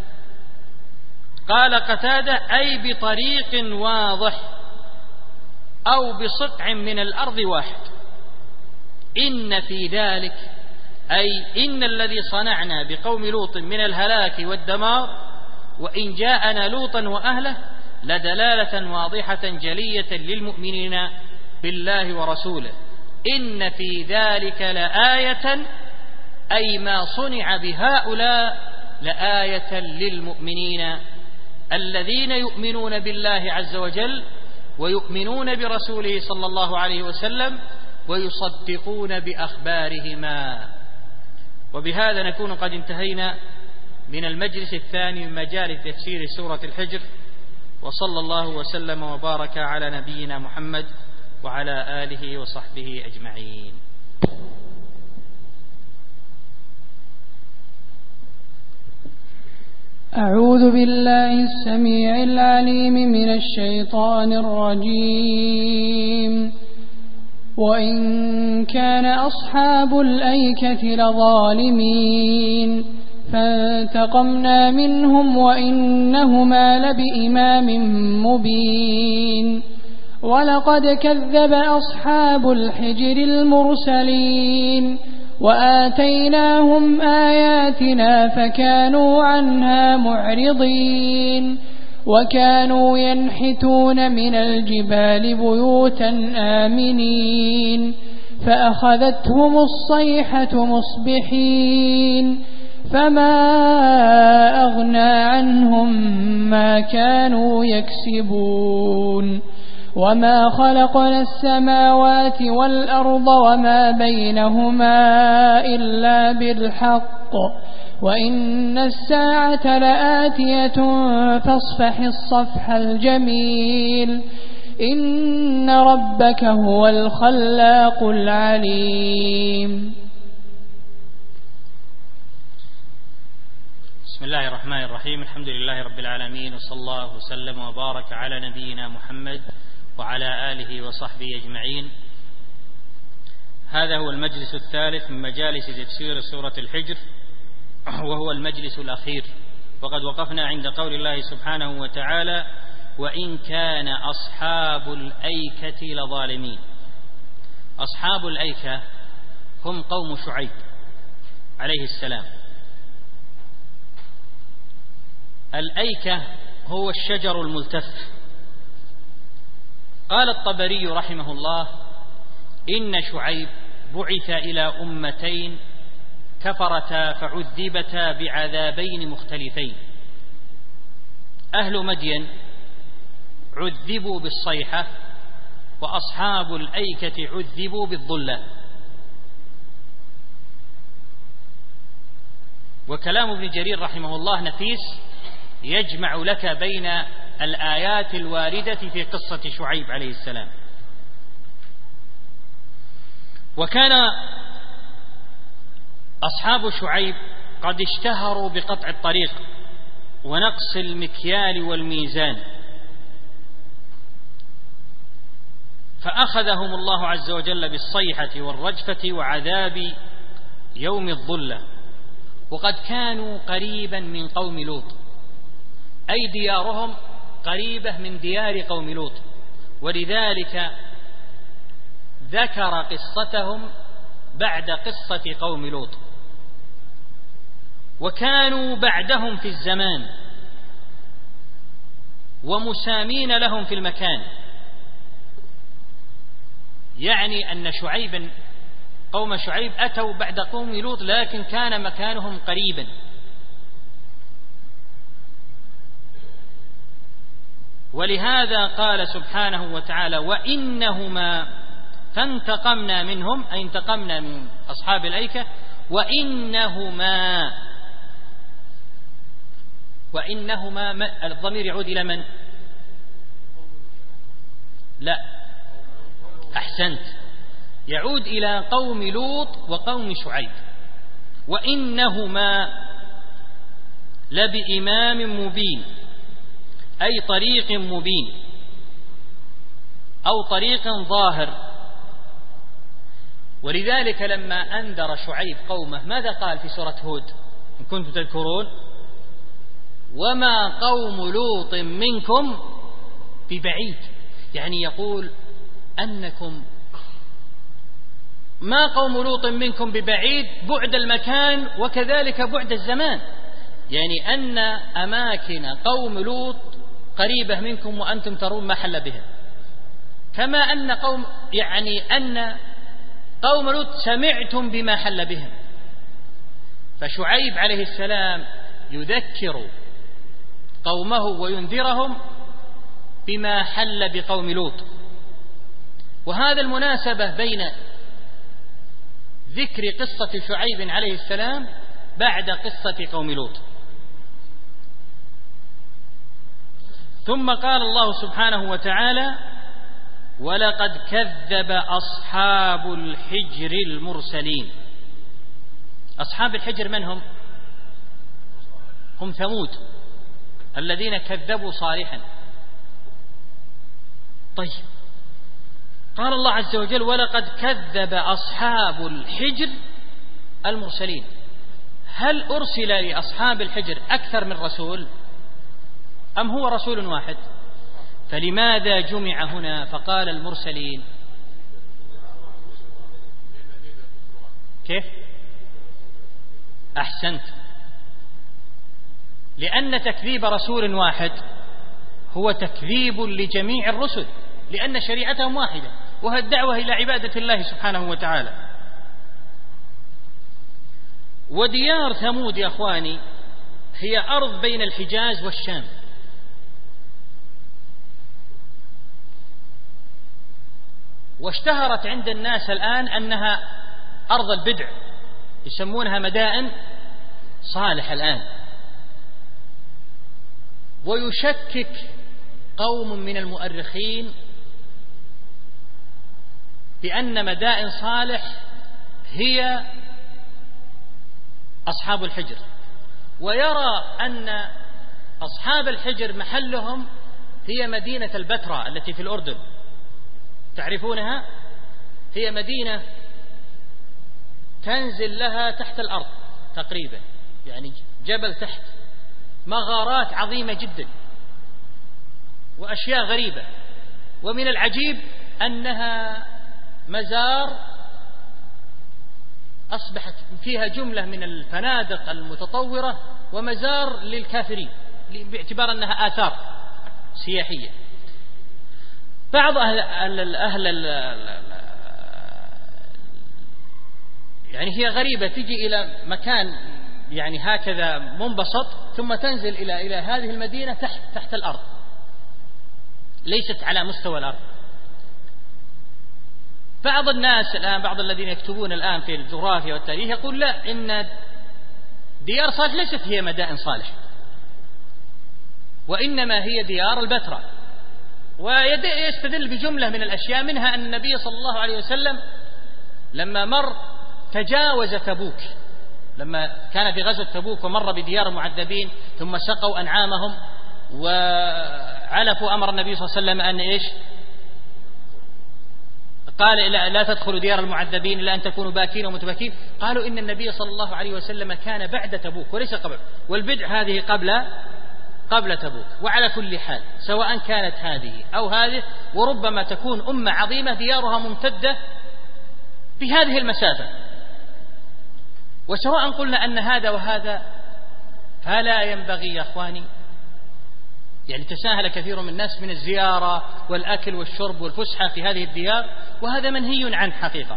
Speaker 2: قال قتادة أي بطريق واضح أو بصقع من الأرض واحد. إن في ذلك أي إن الذي صنعنا بقوم لوط من الهلاك والدمار، وإن جاءنا لوطا وأهله لدلالة واضحة جلية للمؤمنين بالله ورسوله. إن في ذلك لآية أي ما صنع بهؤلاء لآية للمؤمنين الذين يؤمنون بالله عز وجل ويؤمنون برسوله صلى الله عليه وسلم ويصدقون بأخبارهما. وبهذا نكون قد انتهينا من المجلس الثاني من مجالس تفسير سورة الحجر، وصلى الله وسلم وبارك على نبينا محمد وعلى آله وصحبه أجمعين.
Speaker 1: أعوذ بالله السميع العليم من الشيطان الرجيم. وإن كان أصحاب الأيكة لظالمين فانتقمنا منهم وإنهما لبإمام مبين. ولقد كذب أصحاب الحجر المرسلين وآتيناهم آياتنا فكانوا عنها معرضين. وكانوا ينحتون من الجبال بيوتا آمنين فأخذتهم الصيحة مصبحين فما أغنى عنهم ما كانوا يكسبون. وما خلقنا السماوات والأرض وما بينهما إلا بالحق وإن الساعة لآتية فاصفح الصفح الجميل إن ربك هو الخلاق العليم.
Speaker 2: بسم الله الرحمن الرحيم. الحمد لله رب العالمين، وصلى الله وسلم وبارك على نبينا محمد وعلى آله وصحبه أجمعين. هذا هو المجلس الثالث من مجالس تفسير سورة الحجر، وهو المجلس الأخير وقد وقفنا عند قول الله سبحانه وتعالى: وإن كان أصحاب الأيكة لظالمين. أصحاب الأيكة هم قوم شعيب عليه السلام. الأيكة هو الشجر الملتف. قال الطبري رحمه الله: إن شعيب بعث إلى أمتين كفرتا فعذبتا بعذابين مختلفين. أهل مدين عذبوا بالصيحة، وأصحاب الأيكة عذبوا بالظلة. وكلام ابن جرير رحمه الله نفيس، يجمع لك بين الآيات الواردة في قصة شعيب عليه السلام. وكان أصحاب شعيب قد اشتهروا بقطع الطريق ونقص المكيال والميزان، فأخذهم الله عز وجل بالصيحة والرجفة وعذاب يوم الظلة. وقد كانوا قريبا من قوم لوط، أي ديارهم قريبة من ديار قوم لوط، ولذلك ذكر قصتهم بعد قصة قوم لوط. وكانوا بعدهم في الزمان ومسامين لهم في المكان، يعني أن قوم شعيب أتوا بعد قوم لوط، لكن كان مكانهم قريبا. ولهذا قال سبحانه وتعالى: وإنهما فانتقمنا منهم، أي انتقمنا من أصحاب الأيكة. وإنهما الضمير يعود إلى من؟ لا، أحسنت، يعود إلى قوم لوط وقوم شعيب. وإنهما لبإمام مبين، أي طريق مبين أو طريق ظاهر. ولذلك لما أنذر شعيب قومه ماذا قال في سورة هود إن كنتم تذكرون؟ وما قوم لوط منكم ببعيد، يعني يقول أنكم ما قوم لوط منكم ببعيد، بعد المكان وكذلك بعد الزمان، يعني أن أماكن قوم لوط قريبة منكم وأنتم ترون ما حل بها، كما أن قوم لوط سمعتم بما حل بهم. فشعيب عليه السلام يذكر قومه وينذرهم بما حل بقوم لوط. وهذا المناسبة بين ذكر قصة شعيب عليه السلام بعد قصة قوم لوط. ثم قال الله سبحانه وتعالى: ولقد كذب أصحاب الحجر المرسلين. أصحاب الحجر من هم؟ هم ثمود الذين كذبوا صالحا. طيب، قال الله عز وجل: ولقد كذب أصحاب الحجر المرسلين. هل أرسل لأصحاب الحجر أكثر من رسول أم هو رسول واحد؟ فلماذا جمع هنا فقال المرسلين؟ كيف؟ أحسنت، لأن تكذيب رسول واحد هو تكذيب لجميع الرسل، لأن شريعتهم واحدة وهي الدعوة إلى عبادة الله سبحانه وتعالى. وديار ثمود يا أخواني هي أرض بين الحجاز والشام، واشتهرت عند الناس الآن أنها أرض البدع، يسمونها مدائن صالح الآن. ويشكك قوم من المؤرخين بأن مدائن صالح هي أصحاب الحجر، ويرى أن أصحاب الحجر محلهم هي مدينة البتراء التي في الأردن، تعرفونها؟ هي مدينة تنزل لها تحت الأرض تقريبا، يعني جبل تحت، مغارات عظيمة جدا وأشياء غريبة. ومن العجيب أنها مزار أصبحت فيها جملة من الفنادق المتطورة ومزار للكافرين باعتبار أنها آثار سياحية. بعض أهل يعني هي غريبة، تجي إلى مكان يعني هكذا منبسط ثم تنزل إلى هذه المدينة تحت الأرض، ليست على مستوى الأرض. بعض الناس الآن، بعض الذين يكتبون الآن في الجغرافيا والتاريخ يقول لا، إن ديار صالح ليست هي مدائن صالح، وإنما هي ديار البتراء. ويستدل بجملة من الأشياء، منها أن النبي صلى الله عليه وسلم لما مر تجاوز تبوك، لما كان في غزوة تبوك ومر بديار المعذبين ثم سقوا أنعامهم وعلفوا، أمر النبي صلى الله عليه وسلم أن إيش؟ قال لا تدخلوا ديار المعذبين إلا أن تكونوا باكين ومتبكين. قالوا إن النبي صلى الله عليه وسلم كان بعد تبوك وليس قبل، والبدع هذه قبل تبوك. وعلى كل حال سواء كانت هذه أو هذه، وربما تكون أمة عظيمة ديارها ممتدة بهذه المسافة، وسواء قلنا أن هذا وهذا، فلا ينبغي يا أخواني، يعني تساهل كثير من الناس من الزيارة والأكل والشرب والفسحة في هذه الديار، وهذا منهي عنه حقيقة.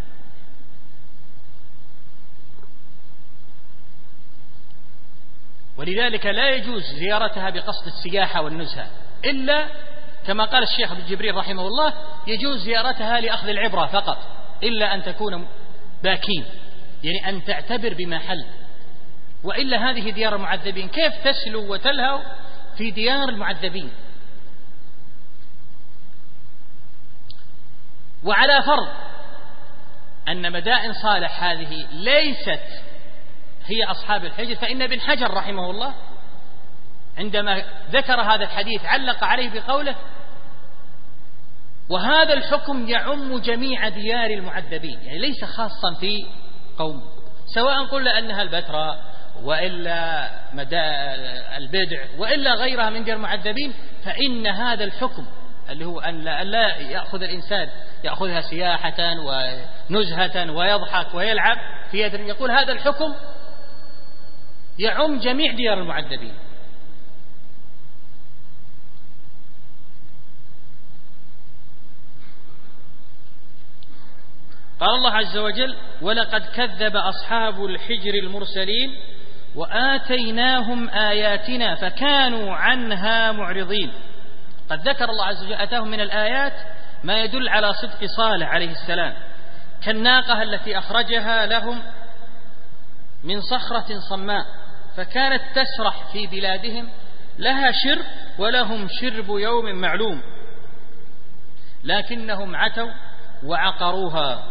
Speaker 2: ولذلك لا يجوز زيارتها بقصد السياحة والنزهة، إلا كما قال الشيخ ابن جبريل رحمه الله: يجوز زيارتها لأخذ العبرة فقط، إلا أن تكون باكين، يعني أن تعتبر بمحل. وإلا هذه ديار المعذبين، كيف تسلو وتلهو في ديار المعذبين؟ وعلى فرض أن مدائن صالح هذه ليست هي أصحاب الحجر، فإن ابن حجر رحمه الله عندما ذكر هذا الحديث علق عليه بقوله: وهذا الحكم يعم جميع ديار المعذبين، يعني ليس خاصا في قوم، سواء قلنا أنها البتراء وإلا البدع وإلا غيرها من ديار المعذبين، فإن هذا الحكم اللي هو أن لا يأخذ الإنسان يأخذها سياحة ونزهة ويضحك ويلعب في يقول هذا الحكم يعم جميع ديار المعذبين. قال الله عز وجل: ولقد كذب أصحاب الحجر المرسلين وآتيناهم آياتنا فكانوا عنها معرضين. قد ذكر الله عز وجل أتاهم من الآيات ما يدل على صدق صالح عليه السلام، كالناقة التي أخرجها لهم من صخرة صماء فكانت تسرح في بلادهم، لها شرب ولهم شرب يوم معلوم لكنهم عتوا وعقروها.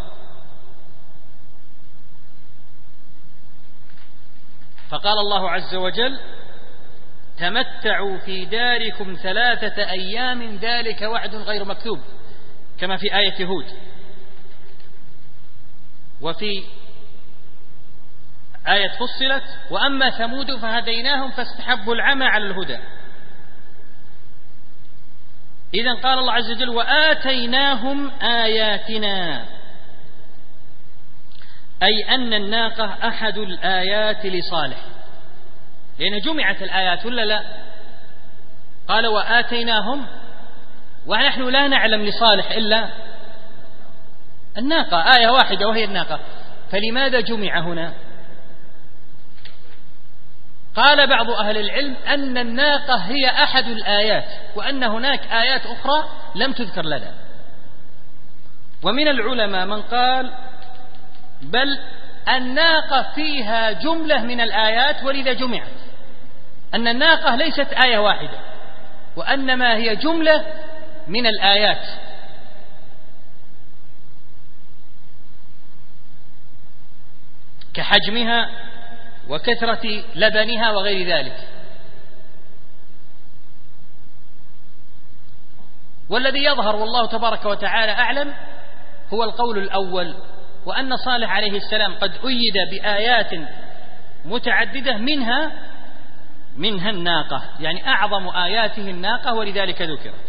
Speaker 2: فقال الله عز وجل: تمتعوا في داركم 3 أيام ذلك وعد غير مكذوب، كما في آية هود. وفي آية فصلت: وأما ثمود فهديناهم فاستحبوا العمى على الهدى. إذن قال الله عز وجل: وآتيناهم آياتنا، أي أن الناقة أحد الآيات لصالح، لأن جمعت الآيات ولا لا؟ قال: وآتيناهم، ونحن لا نعلم لصالح إلا الناقة، آية واحدة وهي الناقة، فلماذا جمع هنا؟ قال بعض أهل العلم أن الناقة هي أحد الآيات، وأن هناك آيات أخرى لم تذكر لنا. ومن العلماء من قال بل الناقة فيها جملة من الآيات ولذا جمعت، أن الناقة ليست آية واحدة وأنما هي جملة من الآيات. كحجمها وكثرة لبنها وغير ذلك. والذي يظهر والله تبارك وتعالى أعلم هو القول الأول، وأن صالح عليه السلام قد أيد بآيات متعددة، منها منها الناقة، يعني أعظم آياته الناقة ولذلك ذكرت.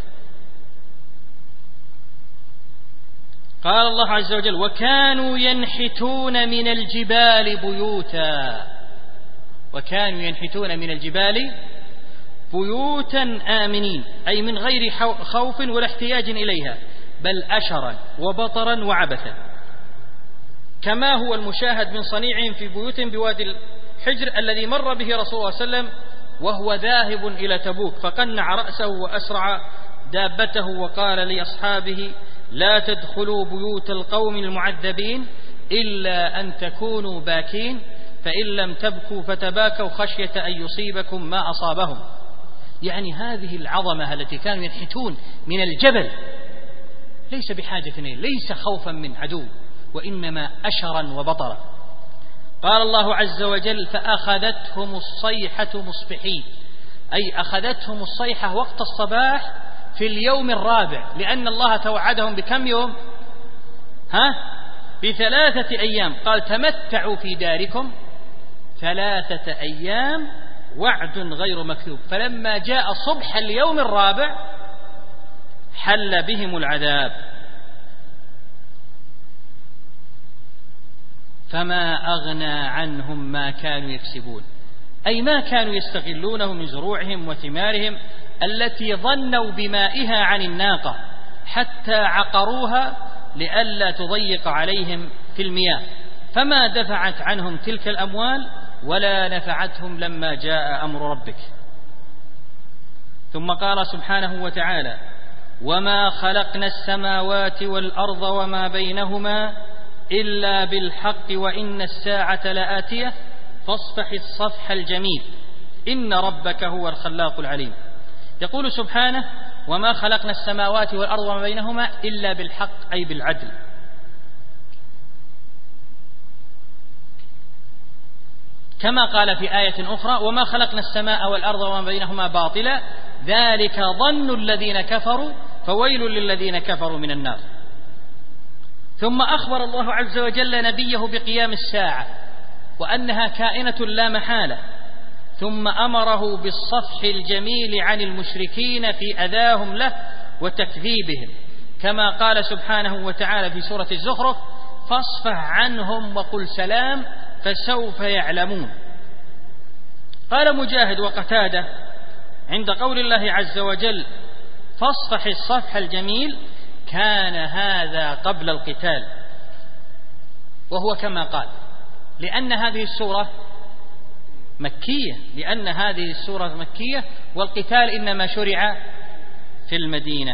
Speaker 2: قال الله عز وجل: وكانوا ينحتون من الجبال بيوتا، وكانوا ينحتون من الجبال بيوتا آمنين، أي من غير خوف ولا احتياج إليها، بل أشرا وبطرا وعبثا، كما هو المشاهد من صنيعهم في بيوت بوادي الحجر الذي مر به رسول الله صلى الله عليه وسلم وهو ذاهب إلى تبوك، فقنع رأسه وأسرع دابته وقال لأصحابه: لا تدخلوا بيوت القوم المعذبين إلا أن تكونوا باكين، فإن لم تبكوا فتباكوا خشية أن يصيبكم ما أصابهم. يعني هذه العظمة التي كانوا ينحتون من الجبل ليس بحاجة إليه، ليس خوفا من عدو، وإنما أشرا وبطرا. قال الله عز وجل: فأخذتهم الصيحة مصبحين، أي أخذتهم الصيحة وقت الصباح في اليوم الرابع، لأن الله توعدهم بكم يوم؟ ب3 أيام. قال: تمتعوا في داركم 3 أيام وعد غير مكذوب. فلما جاء صبح اليوم الرابع حل بهم العذاب، فما أغنى عنهم ما كانوا يكسبون، أي ما كانوا يستغلونه من زروعهم وثمارهم التي ظنوا بمائها عن الناقة حتى عقروها لئلا تضيق عليهم في المياه، فما دفعت عنهم تلك الأموال ولا نفعتهم لما جاء أمر ربك. ثم قال سبحانه وتعالى: وما خلقنا السماوات والأرض وما بينهما إلا بالحق وإن الساعة لآتية فاصفح الصفح الجميل إن ربك هو الخلاق العليم. يقول سبحانه: وما خلقنا السماوات والأرض وما بينهما إلا بالحق، أي بالعدل. كما قال في آية أخرى: وما خلقنا السماء والأرض وما بينهما باطلا ذلك ظن الذين كفروا فويل للذين كفروا من النار. ثم أخبر الله عز وجل نبيه بقيام الساعة وأنها كائنة لا محالة، ثم أمره بالصفح الجميل عن المشركين في أذاهم له وتكذيبهم، كما قال سبحانه وتعالى في سورة الزخرف: فاصفح عنهم وقل سلام فسوف يعلمون. قال مجاهد وقتادة عند قول الله عز وجل: فاصفح الصفح الجميل، كان هذا قبل القتال، وهو كما قال، لأن هذه السورة مكية، لأن هذه السورة مكية والقتال إنما شرع في المدينة.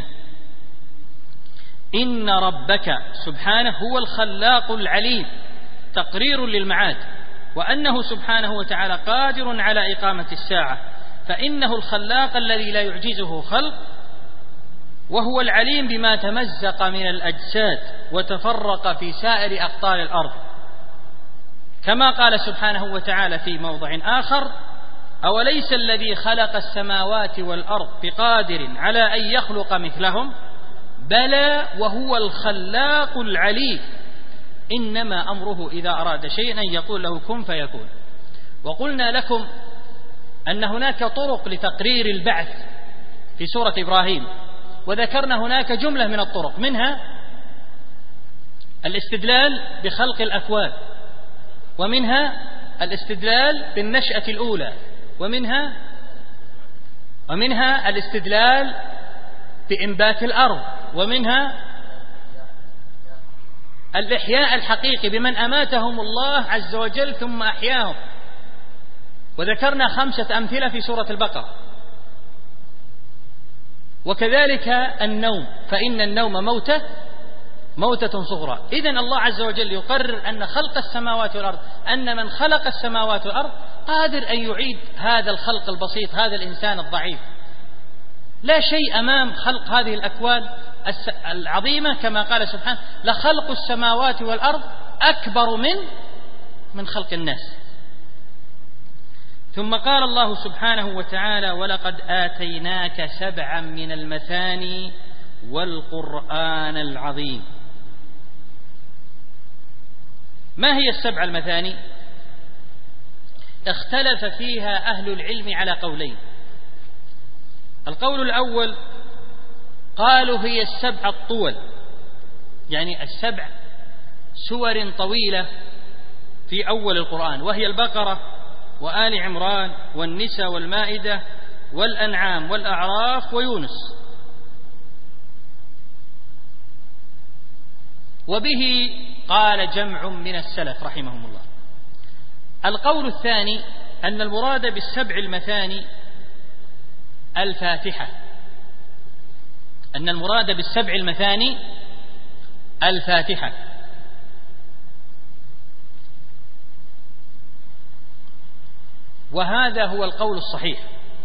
Speaker 2: إن ربك سبحانه هو الخلاق العليم، تقرير للمعاد، وأنه سبحانه وتعالى قادر على إقامة الساعة، فإنه الخلاق الذي لا يعجزه خلق، وهو العليم بما تمزق من الأجساد وتفرق في سائر أقطار الأرض، كما قال سبحانه وتعالى في موضع آخر: أوليس الذي خلق السماوات والأرض بقادر على أن يخلق مثلهم بلى وهو الخلاق العليم إنما أمره إذا أراد شيئا أن يقول له كن فيكون. وقلنا لكم أن هناك طرق لتقرير البعث في سورة إبراهيم، وذكرنا هناك جملة من الطرق، منها الاستدلال بخلق الأكوان، ومنها الاستدلال بالنشأة الأولى، ومنها الاستدلال بإنبات الأرض، ومنها الإحياء الحقيقي بمن أماتهم الله عز وجل ثم أحياهم، وذكرنا 5 أمثلة في سورة البقرة. وكذلك النوم، فإن النوم موتة صغرى. إذن الله عز وجل يقرر أن خلق السماوات والأرض، أن من خلق السماوات والأرض قادر أن يعيد هذا الخلق البسيط، هذا الإنسان الضعيف. لا شيء أمام خلق هذه الأكوان العظيمة، كما قال سبحانه: لخلق السماوات والأرض أكبر من خلق الناس. ثم قال الله سبحانه وتعالى: ولقد آتيناك 7 من المثاني والقرآن العظيم. ما هي 7 المثاني؟ اختلف فيها أهل العلم على قولين. القول الأول قالوا هي 7 الطول، يعني 7 سور طويلة في أول القرآن، وهي البقرة وآل عمران والنساء والمائدة والأنعام والأعراف ويونس. وبه قال جمع من السلف رحمهم الله. القول الثاني أن المراد بال7 المثاني الفاتحة، أن المراد بال7 المثاني الفاتحة. وهذا هو القول الصحيح.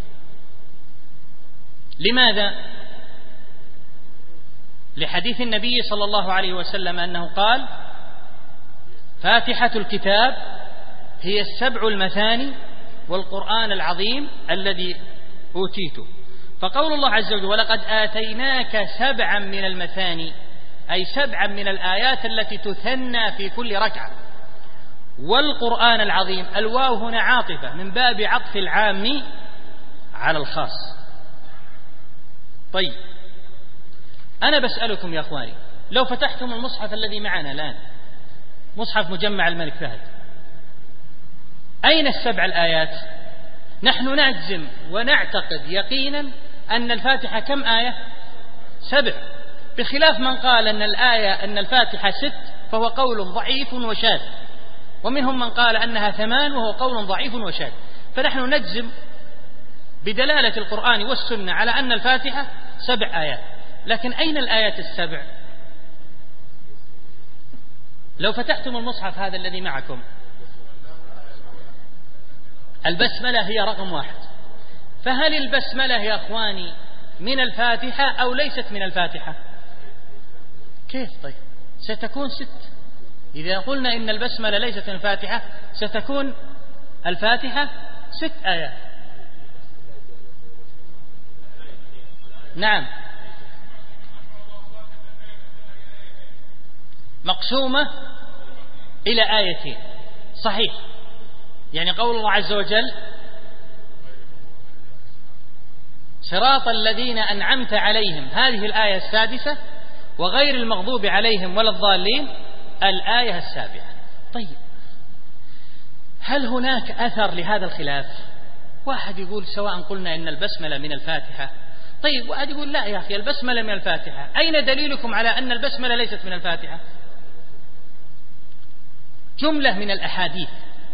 Speaker 2: لماذا؟ لحديث النبي صلى الله عليه وسلم أنه قال: فاتحة الكتاب هي 7 المثاني والقرآن العظيم الذي أوتيته. فقول الله عز وجل: ولقد آتيناك 7 من المثاني، أي 7 من الآيات التي تثنى في كل ركعة. والقرآن العظيم، الواو هنا عاطفة من باب عطف العام على الخاص. طيب، أنا بسألكم يا أخواني، لو فتحتم المصحف الذي معنا الآن، مصحف مجمع الملك فهد، أين 7 الآيات؟ نحن نجزم ونعتقد يقينا أن الفاتحة كم آية؟ 7، بخلاف من قال أن الفاتحة 6 فهو قول ضعيف وشاذ، ومنهم من قال أنها 8 وهو قول ضعيف وشاذ. فنحن نجزم بدلالة القرآن والسنة على أن الفاتحة 7 آيات. لكن أين الآيات ال7؟ لو فتحتم المصحف هذا الذي معكم، البسملة هي رقم 1. فهل البسملة يا أخواني من الفاتحة أو ليست من الفاتحة؟ كيف؟ طيب ستكون 6. إذا قلنا إن البسملة ليست من الفاتحة ستكون الفاتحة 6 آيات. نعم، مقسومة إلى آيتين، صحيح. يعني قول الله عز وجل: صراط الذين أنعمت عليهم، هذه الآية 6، وغير المغضوب عليهم ولا الضالين الآية 7. طيب، هل هناك أثر لهذا الخلاف؟ واحد يقول سواء قلنا إن البسملة من الفاتحة، طيب واحد يقول لا يا أخي البسملة من الفاتحة. أين دليلكم على أن البسملة ليست من الفاتحة؟ جملة من الأحاديث،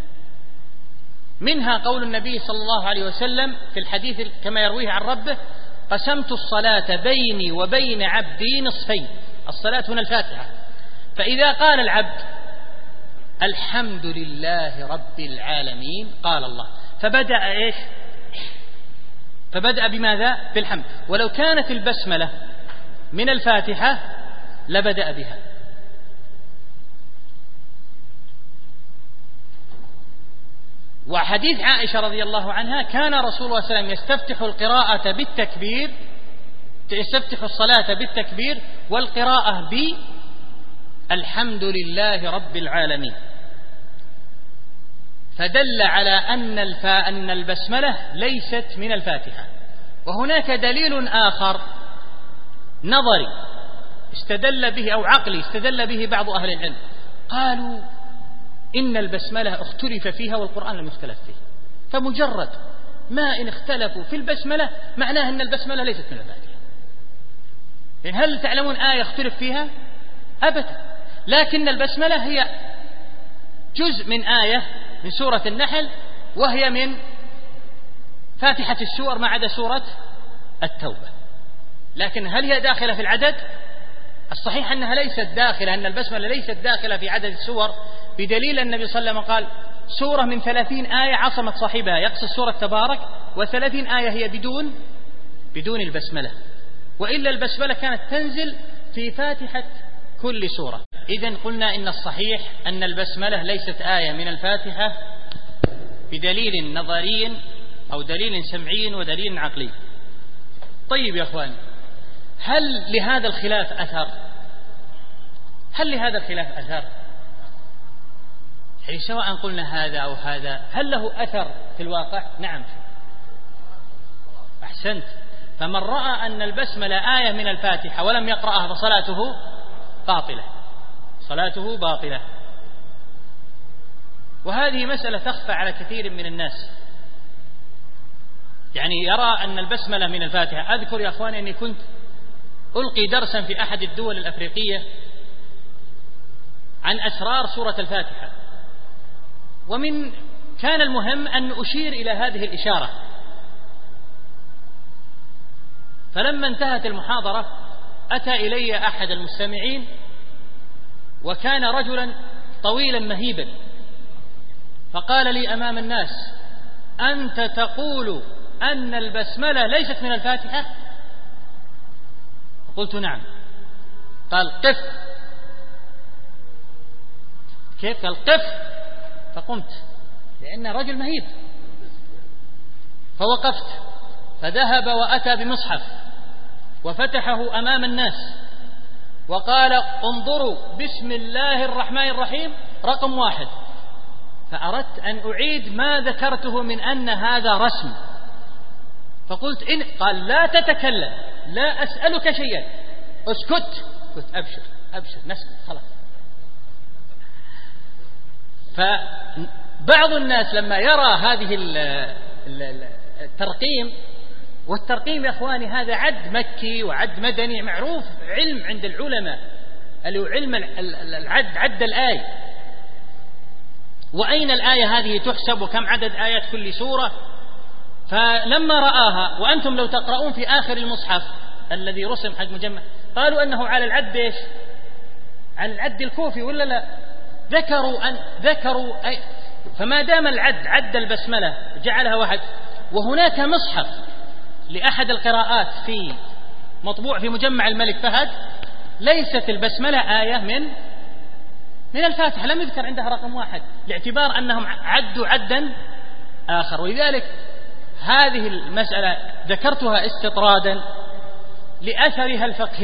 Speaker 2: منها قول النبي صلى الله عليه وسلم في الحديث كما يرويه عن ربه: قسمت الصلاة بيني وبين عبدي نصفين. الصلاة هنا الفاتحة. فإذا قال العبد الحمد لله رب العالمين قال الله، فبدأ إيش؟ فبدأ بماذا؟ بالحمد. ولو كانت البسملة من الفاتحة لبدأ بها. وحديث عائشة رضي الله عنها: كان رسول الله صلى الله عليه وسلم يستفتح القراءة بالتكبير، يستفتح الصلاة بالتكبير والقراءة بالحمد لله رب العالمين. فدل على أن البسملة ليست من الفاتحة. وهناك دليل آخر نظري استدل به أو عقلي استدل به بعض أهل العلم، قالوا إن البسملة اختلف فيها والقرآن لم يختلف فيه، فمجرد ما إن اختلفوا في البسملة معناه أن البسملة ليست من الفاتحة. يعني هل تعلمون آية اختلف فيها؟ أبدا. لكن البسملة هي جزء من آية من سورة النحل، وهي من فاتحة السور ما عدا سورة التوبة. لكن هل هي داخلة في العدد؟ الصحيح أنها ليست داخلة، أن البسملة ليست داخلة في عدد السور، بدليل النبي صلى الله عليه وسلم قال: سورة من 30 آية عصمت صاحبها، يقصد سورة تبارك، و30 آية هي بدون البسملة. وإلا البسملة كانت تنزل في فاتحة كل سورة. إذن قلنا إن الصحيح أن البسملة ليست آية من الفاتحة بدليل نظري أو دليل سمعي ودليل عقلي. طيب يا أخوان، هل لهذا الخلاف أثر؟ يعني سواء قلنا هذا أو هذا، هل له أثر في الواقع؟ نعم. أحسنت. فمن رأى أن البسملة آية من الفاتحة ولم يقرأها فصلاته باطلة، صلاته باطلة. وهذه مسألة تخفى على كثير من الناس، يعني يرى أن البسملة من الفاتحة. أذكر يا أخواني أني كنت ألقي درسا في أحد الدول الأفريقية عن أسرار سورة الفاتحة، كان المهم أن أشير إلى هذه الإشارة. فلما انتهت المحاضرة أتى إلي أحد المستمعين وكان رجلا طويلا مهيبا، فقال لي أمام الناس: أنت تقول أن البسملة ليست من الفاتحة؟ قلت: نعم. قال: قف. كيف؟ قال: قف. فقمت لأن رجل مهيب، فوقفت، فذهب وأتى بمصحف وفتحه أمام الناس وقال: انظروا بسم الله الرحمن الرحيم رقم 1. فأردت أن أعيد ما ذكرته من أن هذا رسم، فقلت: قال: لا تتكلم، لا أسألك شيئا، اسكت. قلت: أبشر نسكت خلاص. فبعض الناس لما يرى هذه الترقيم، والترقيم يا أخواني هذا عد مكي وعد مدني معروف، علم عند العلماء، اللي هو علم العد، عد الآية، وأين الآية هذه تحسب وكم عدد آيات كل سورة. فلما رآها، وأنتم لو تقرؤون في آخر المصحف الذي رسم حق مجمع، قالوا أنه على العد إيش؟ على العد الكوفي ولا لا؟ ذكروا فما دام العد عد البسملة جعلها 1. وهناك مصحف لأحد القراءات في مطبوع في مجمع الملك فهد ليست البسملة آية من الفاتحة، لم يذكر عندها رقم 1 لاعتبار أنهم عدوا عدا آخر. ولذلك هذه المسألة ذكرتها استطرادا لأثرها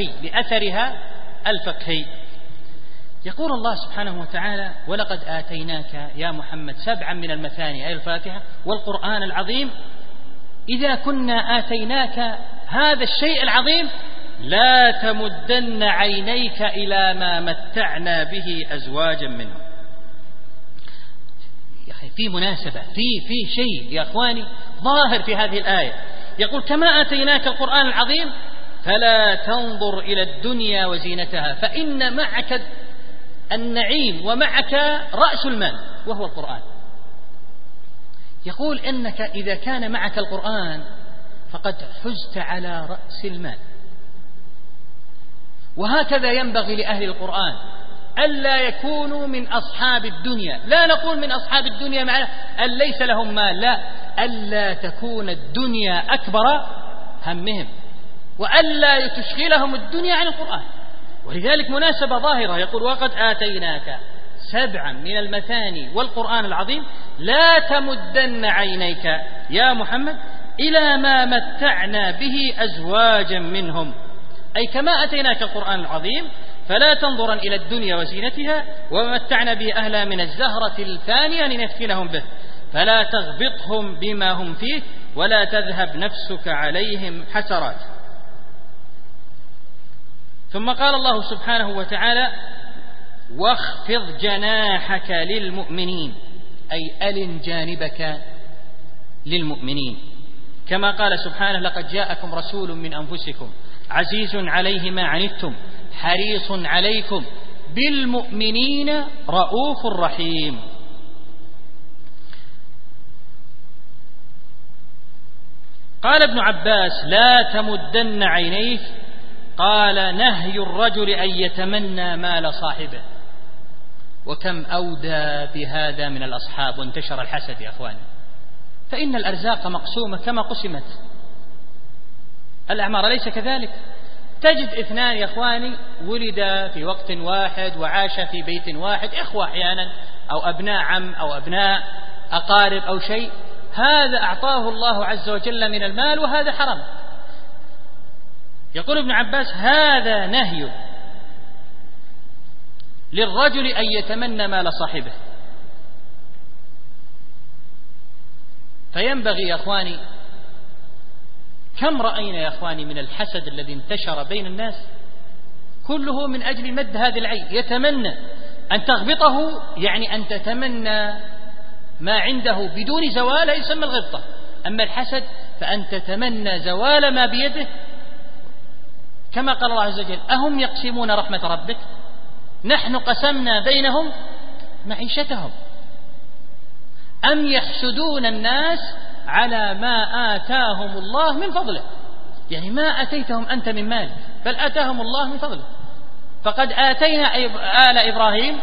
Speaker 2: الفقهي. يقول الله سبحانه وتعالى: ولقد آتيناك يا محمد 7 من المثاني، أي الفاتحة والقرآن العظيم، إذا كنا آتيناك هذا الشيء العظيم لا تمدن عينيك إلى ما متعنا به أزواجا منهم. يا أخي في مناسبة، في شيء يا أخواني ظاهر في هذه الآية. يقول: كما آتيناك القرآن العظيم فلا تنظر إلى الدنيا وزينتها فإن معك النعيم ومعك رأس المال وهو القرآن. يقول إنك إذا كان معك القرآن فقد حزت على رأس المال. وهكذا ينبغي لأهل القرآن ألا يكونوا من أصحاب الدنيا. لا نقول من أصحاب الدنيا معنى أن ليس لهم مال، لا، ألا تكون الدنيا أكبر همهم وألا تشغلهم الدنيا عن القرآن. ولذلك مناسبة ظاهرة، يقول: وقد آتيناك 7 من المثاني والقرآن العظيم لا تمدن عينيك يا محمد إلى ما متعنا به أزواجا منهم، أي كما أتيناك القرآن العظيم فلا تنظرا إلى الدنيا وزينتها ومتعنا به أهلا من الزهرة الثانية لنفتنهم به فلا تغبطهم بما هم فيه ولا تذهب نفسك عليهم حسرات. ثم قال الله سبحانه وتعالى: واخفض جناحك للمؤمنين، أي ألن جانبك للمؤمنين، كما قال سبحانه: لقد جاءكم رسول من أنفسكم عزيز عليه ما عنتم حريص عليكم بالمؤمنين رؤوف رحيم. قال ابن عباس: لا تمدن عينيك، قال: نهي الرجل أن يتمنى مال صاحبه. وكم أودى بهذا من الأصحاب وانتشر الحسد يا أخواني. فإن الأرزاق مقسومة كما قسمت الأعمار، أليس كذلك؟ تجد 2 يا أخواني ولد في وقت واحد وعاش في بيت واحد، إخوة أحيانا أو أبناء عم أو أبناء أقارب أو شيء، هذا أعطاه الله عز وجل من المال وهذا حرام. يقول ابن عباس: هذا نهي للرجل أن يتمنى مال صاحبه.
Speaker 3: فينبغي يا أخواني، كم رأينا يا أخواني من الحسد الذي انتشر بين الناس كله من أجل مد هذه العين، يتمنى أن تغبطه، يعني أن تتمنى ما عنده بدون زوال يسمى الغبطة. أما الحسد فأن تتمنى زوال ما بيده، كما قال الله عز وجل: أهم يقسمون رحمة ربك نحن قسمنا بينهم معيشتهم أم يحسدون الناس على ما آتاهم الله من فضله. يعني ما أتيتهم أنت من مال، بل آتاهم الله من فضله. فقد آتينا آل إبراهيم،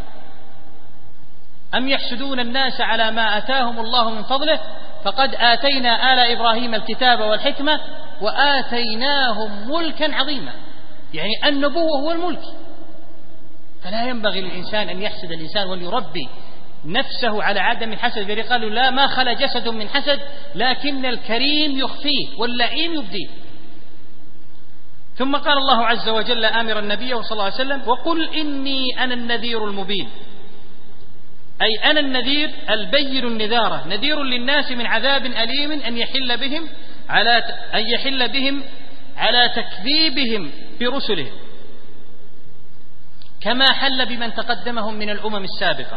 Speaker 3: أم يحسدون الناس على ما آتاهم الله من فضله، فقد آتينا آل إبراهيم الكتاب والحكمة وآتيناهم ملكا عظيما. يعني النبوة هو الملك، فلا ينبغي للإنسان أن يحسد الإنسان، وليربي نفسه على عدم الحسد. قالوا: لا ما خلا جسد من حسد، لكن الكريم يخفيه واللئيم يبديه. ثم قال الله عز وجل آمر النبي صلى الله عليه وسلم: وقل إني أنا النذير المبين، أي أنا النذير البين النذارة، نذير للناس من عذاب أليم أن يحل بهم على تكذيبهم برسلهم، كما حل بمن تقدمهم من الأمم السابقة.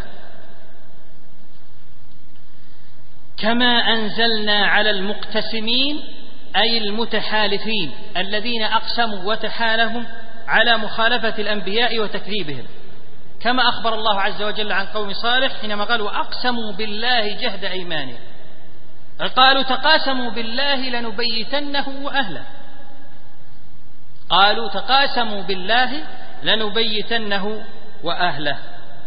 Speaker 3: كما أنزلنا على المقتسمين، أي المتحالفين الذين أقسموا وتحالفوا على مخالفة الأنبياء وتكذيبهم، كما أخبر الله عز وجل عن قوم صالح حينما قالوا: أقسموا بالله جهد أيمانهم، قالوا تقاسموا بالله لنبيتنه وأهله، قالوا تقاسموا بالله لنبيتنه وأهله.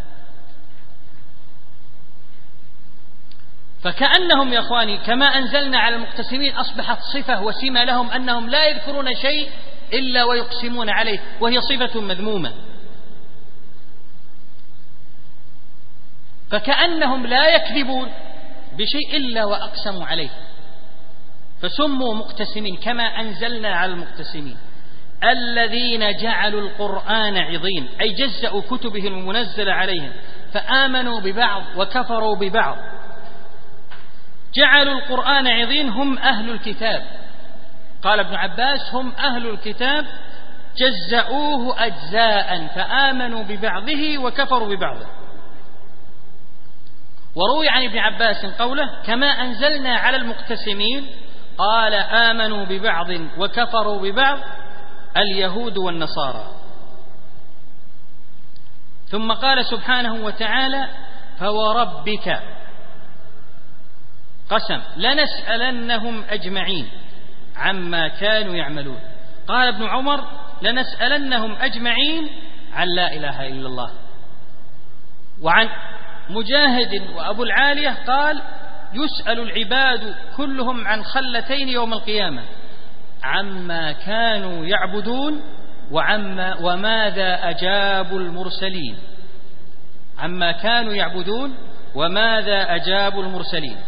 Speaker 3: فكأنهم يا أخواني كما أنزلنا على المقتسمين أصبحت صفة وسمة لهم أنهم لا يذكرون شيء إلا ويقسمون عليه، وهي صفة مذمومة. فكأنهم لا يكذبون بشيء إلا وأقسموا عليه، فسموا مقتسمين. كما أنزلنا على المقتسمين الذين جعلوا القرآن عضين، أي جزأوا كتبهم المنزلة عليهم فآمنوا ببعض وكفروا ببعض. جعلوا القرآن عضين هم أهل الكتاب، قال ابن عباس: هم أهل الكتاب جزأوه أجزاء فآمنوا ببعضه وكفروا ببعضه. وروي عن ابن عباس قوله: كما أنزلنا على المقتسمين، قال: آمنوا ببعض وكفروا ببعض اليهود والنصارى. ثم قال سبحانه وتعالى: فوربك، قسم، لنسألنهم أجمعين عما كانوا يعملون. قال ابن عمر: لنسألنهم أجمعين عن لا إله إلا الله. وعن مجاهد وأبو العالية قال: يسأل العباد كلهم عن خلتين يوم القيامة، عما كانوا يعبدون وماذا أجابوا المرسلين. عما كانوا يعبدون وماذا أجابوا المرسلين.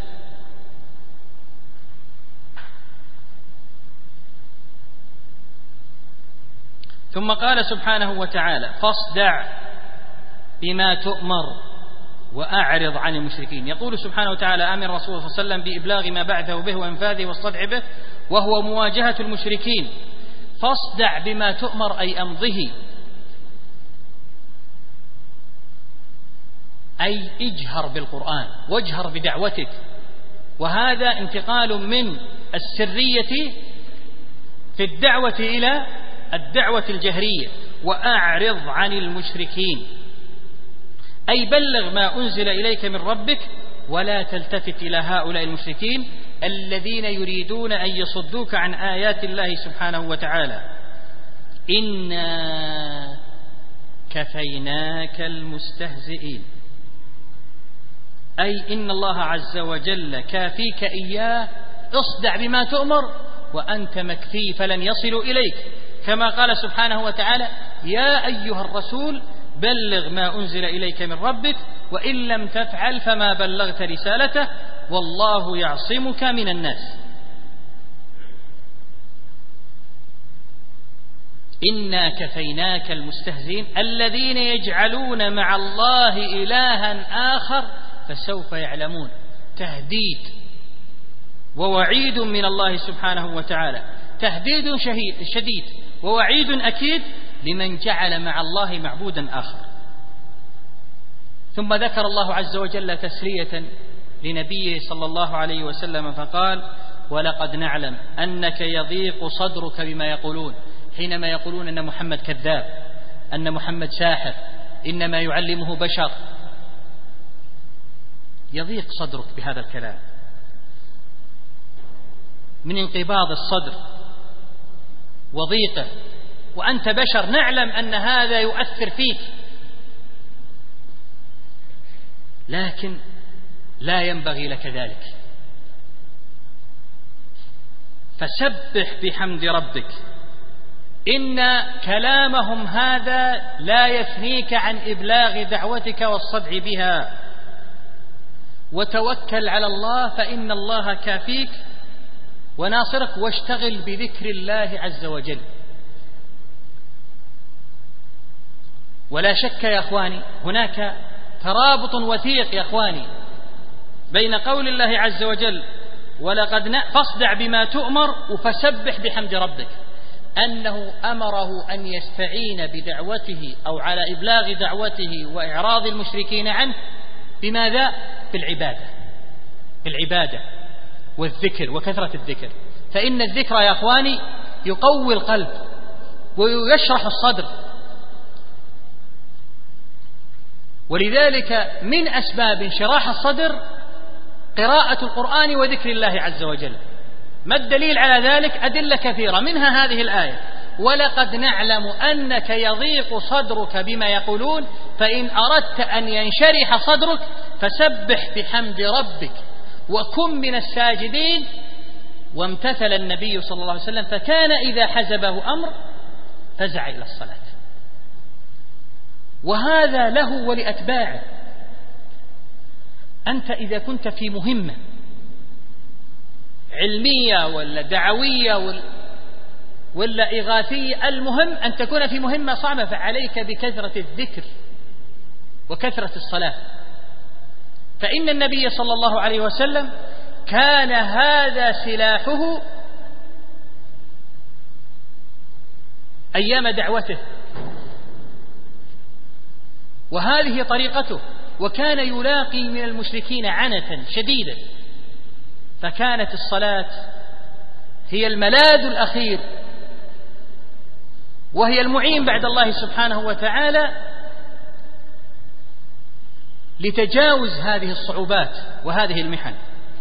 Speaker 3: ثم قال سبحانه وتعالى: فاصدع بما تؤمر وأعرض عن المشركين. يقول سبحانه وتعالى آمر الرسول صلى الله عليه وسلم بإبلاغ ما بعثه به وإنفاذه والصدع به، وهو مواجهة المشركين. فاصدع بما تؤمر أي أمضه، أي اجهر بالقرآن واجهر بدعوتك. وهذا انتقال من السرية في الدعوة إلى الدعوة الجهرية. وأعرض عن المشركين أي بلغ ما أنزل إليك من ربك، ولا تلتفت إلى هؤلاء المشركين الذين يريدون أن يصدوك عن آيات الله سبحانه وتعالى. إنا كفيناك المستهزئين، أي إن الله عز وجل كافيك إياه، اصدع بما تؤمر وأنت مكفي فلن يصلوا إليك، كما قال سبحانه وتعالى: يا أيها الرسول بلغ ما أنزل إليك من ربك وإن لم تفعل فما بلغت رسالته والله يعصمك من الناس. إنا كفيناك المستهزئين الذين يجعلون مع الله إلها آخر فسوف يعلمون. تهديد ووعيد من الله سبحانه وتعالى، تهديد شديد ووعيد أكيد لمن جعل مع الله معبودا آخر. ثم ذكر الله عز وجل تسلية لنبيه صلى الله عليه وسلم فقال: ولقد نعلم أنك يضيق صدرك بما يقولون، حينما يقولون أن محمد كذاب، أن محمد ساحر، إنما يعلمه بشر. يضيق صدرك بهذا الكلام من انقباض الصدر وضيقه، وأنت بشر، نعلم أن هذا يؤثر فيك، لكن لا ينبغي لك ذلك. فسبح بحمد ربك، إن كلامهم هذا لا يثنيك عن إبلاغ دعوتك والصدع بها، وتوكل على الله فإن الله كافيك وناصرك، واشتغل بذكر الله عز وجل. ولا شك يا أخواني هناك ترابط وثيق يا أخواني بين قول الله عز وجل ولقد فاصدع بما تؤمر وفسبح بحمد ربك، أنه أمره أن يستعين بدعوته أو على إبلاغ دعوته وإعراض المشركين عنه بماذا؟ بالعبادة والذكر وكثرة الذكر. فإن الذكر يا أخواني يقوي القلب ويشرح الصدر، ولذلك من أسباب انشراح الصدر قراءة القرآن وذكر الله عز وجل. ما الدليل على ذلك؟ أدلة كثيرة، منها هذه الآية: ولقد نعلم أنك يضيق صدرك بما يقولون فإن أردت أن ينشرح صدرك فسبح بحمد ربك وكن من الساجدين. وامتثل النبي صلى الله عليه وسلم، فكان إذا حزبه أمر فزع إلى الصلاة. وهذا له ولأتباعه. أنت إذا كنت في مهمة علمية ولا دعوية ولا إغاثية، المهم أن تكون في مهمة صعبة، فعليك بكثرة الذكر وكثرة الصلاة. فإن النبي صلى الله عليه وسلم كان هذا سلاحه أيام دعوته، وهذه طريقته، وكان يلاقي من المشركين عنة شديدة، فكانت الصلاة هي الملاذ الأخير وهي المعين بعد الله سبحانه وتعالى لتجاوز هذه الصعوبات وهذه المحن.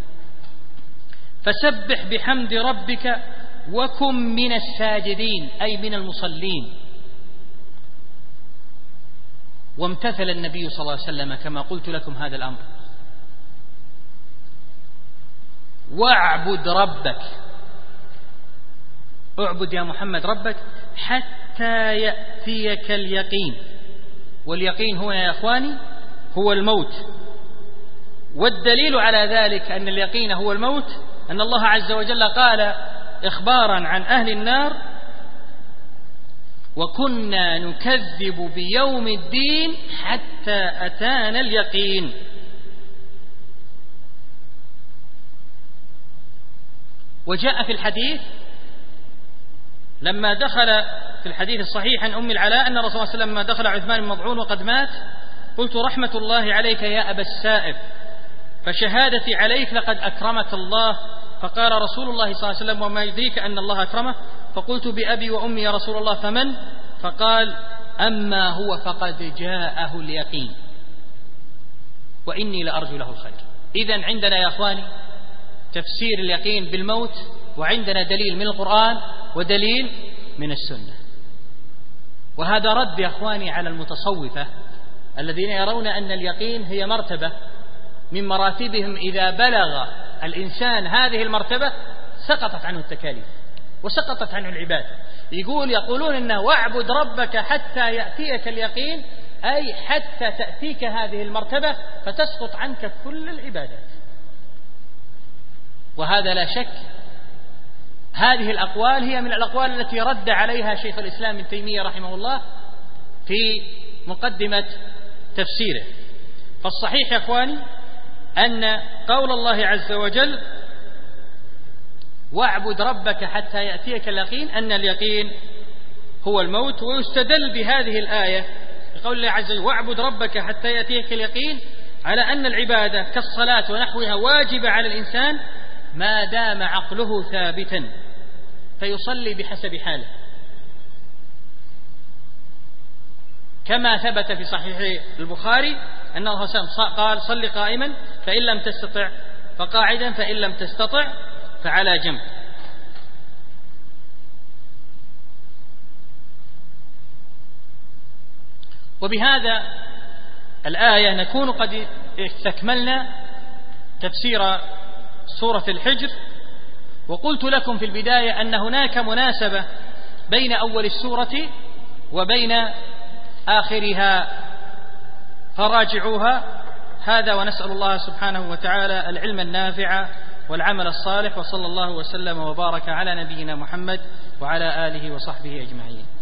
Speaker 3: فسبح بحمد ربك وكن من الساجدين، أي من المصلين. وامتثل النبي صلى الله عليه وسلم كما قلت لكم هذا الأمر. واعبد ربك، اعبد يا محمد ربك حتى يأتيك اليقين. واليقين هو يا أخواني هو الموت. والدليل على ذلك أن اليقين هو الموت أن الله عز وجل قال إخبارا عن أهل النار: وكنا نكذب بيوم الدين حتى أتانا اليقين. وجاء في الحديث لما دخل في الحديث الصحيح عن أم العلاء أن الرسول صلى الله عليه وسلم لما دخل عثمان بن مظعون وقد مات قلت: رحمة الله عليك يا أبا السائب، فشهادتي عليك لقد أكرمك الله. فقال رسول الله صلى الله عليه وسلم: وما يدريك أن الله أكرمه؟ فقلت: بأبي وأمي يا رسول الله، فمن؟ فقال: أما هو فقد جاءه اليقين وإني لأرجو له الخير. إذن عندنا يا أخواني تفسير اليقين بالموت، وعندنا دليل من القرآن ودليل من السنة. وهذا رد يا أخواني على المتصوفة الذين يرون أن اليقين هي مرتبة من مراتبهم، إذا بلغ الإنسان هذه المرتبة سقطت عنه التكاليف وسقطت عنه العبادة. يقولون إنه واعبد ربك حتى يأتيك اليقين، أي حتى تأتيك هذه المرتبة فتسقط عنك كل العبادات. وهذا لا شك هذه الأقوال هي من الأقوال التي رد عليها شيخ الإسلام ابن تيمية رحمه الله في مقدمة تفسيره. فالصحيح يا أخواني أن قول الله عز وجل واعبد ربك حتى يأتيك اليقين، أن اليقين هو الموت. ويستدل بهذه الآية بقول الله عز وجل واعبد ربك حتى يأتيك اليقين على أن العبادة كالصلاة ونحوها واجبة على الإنسان ما دام عقله ثابتا، فيصلي بحسب حاله، كما ثبت في صحيح البخاري أن الله قال صل قائما فإن لم تستطع فقاعدا فإن لم تستطع فعلى جنب. وبهذا الآية نكون قد استكملنا تفسير سورة الحجر. وقلت لكم في البداية أن هناك مناسبة بين أول السورة وبين آخرها، فراجعوها. هذا ونسأل الله سبحانه وتعالى العلم النافع والعمل الصالح، وصلى الله وسلم وبارك على نبينا محمد وعلى آله وصحبه أجمعين.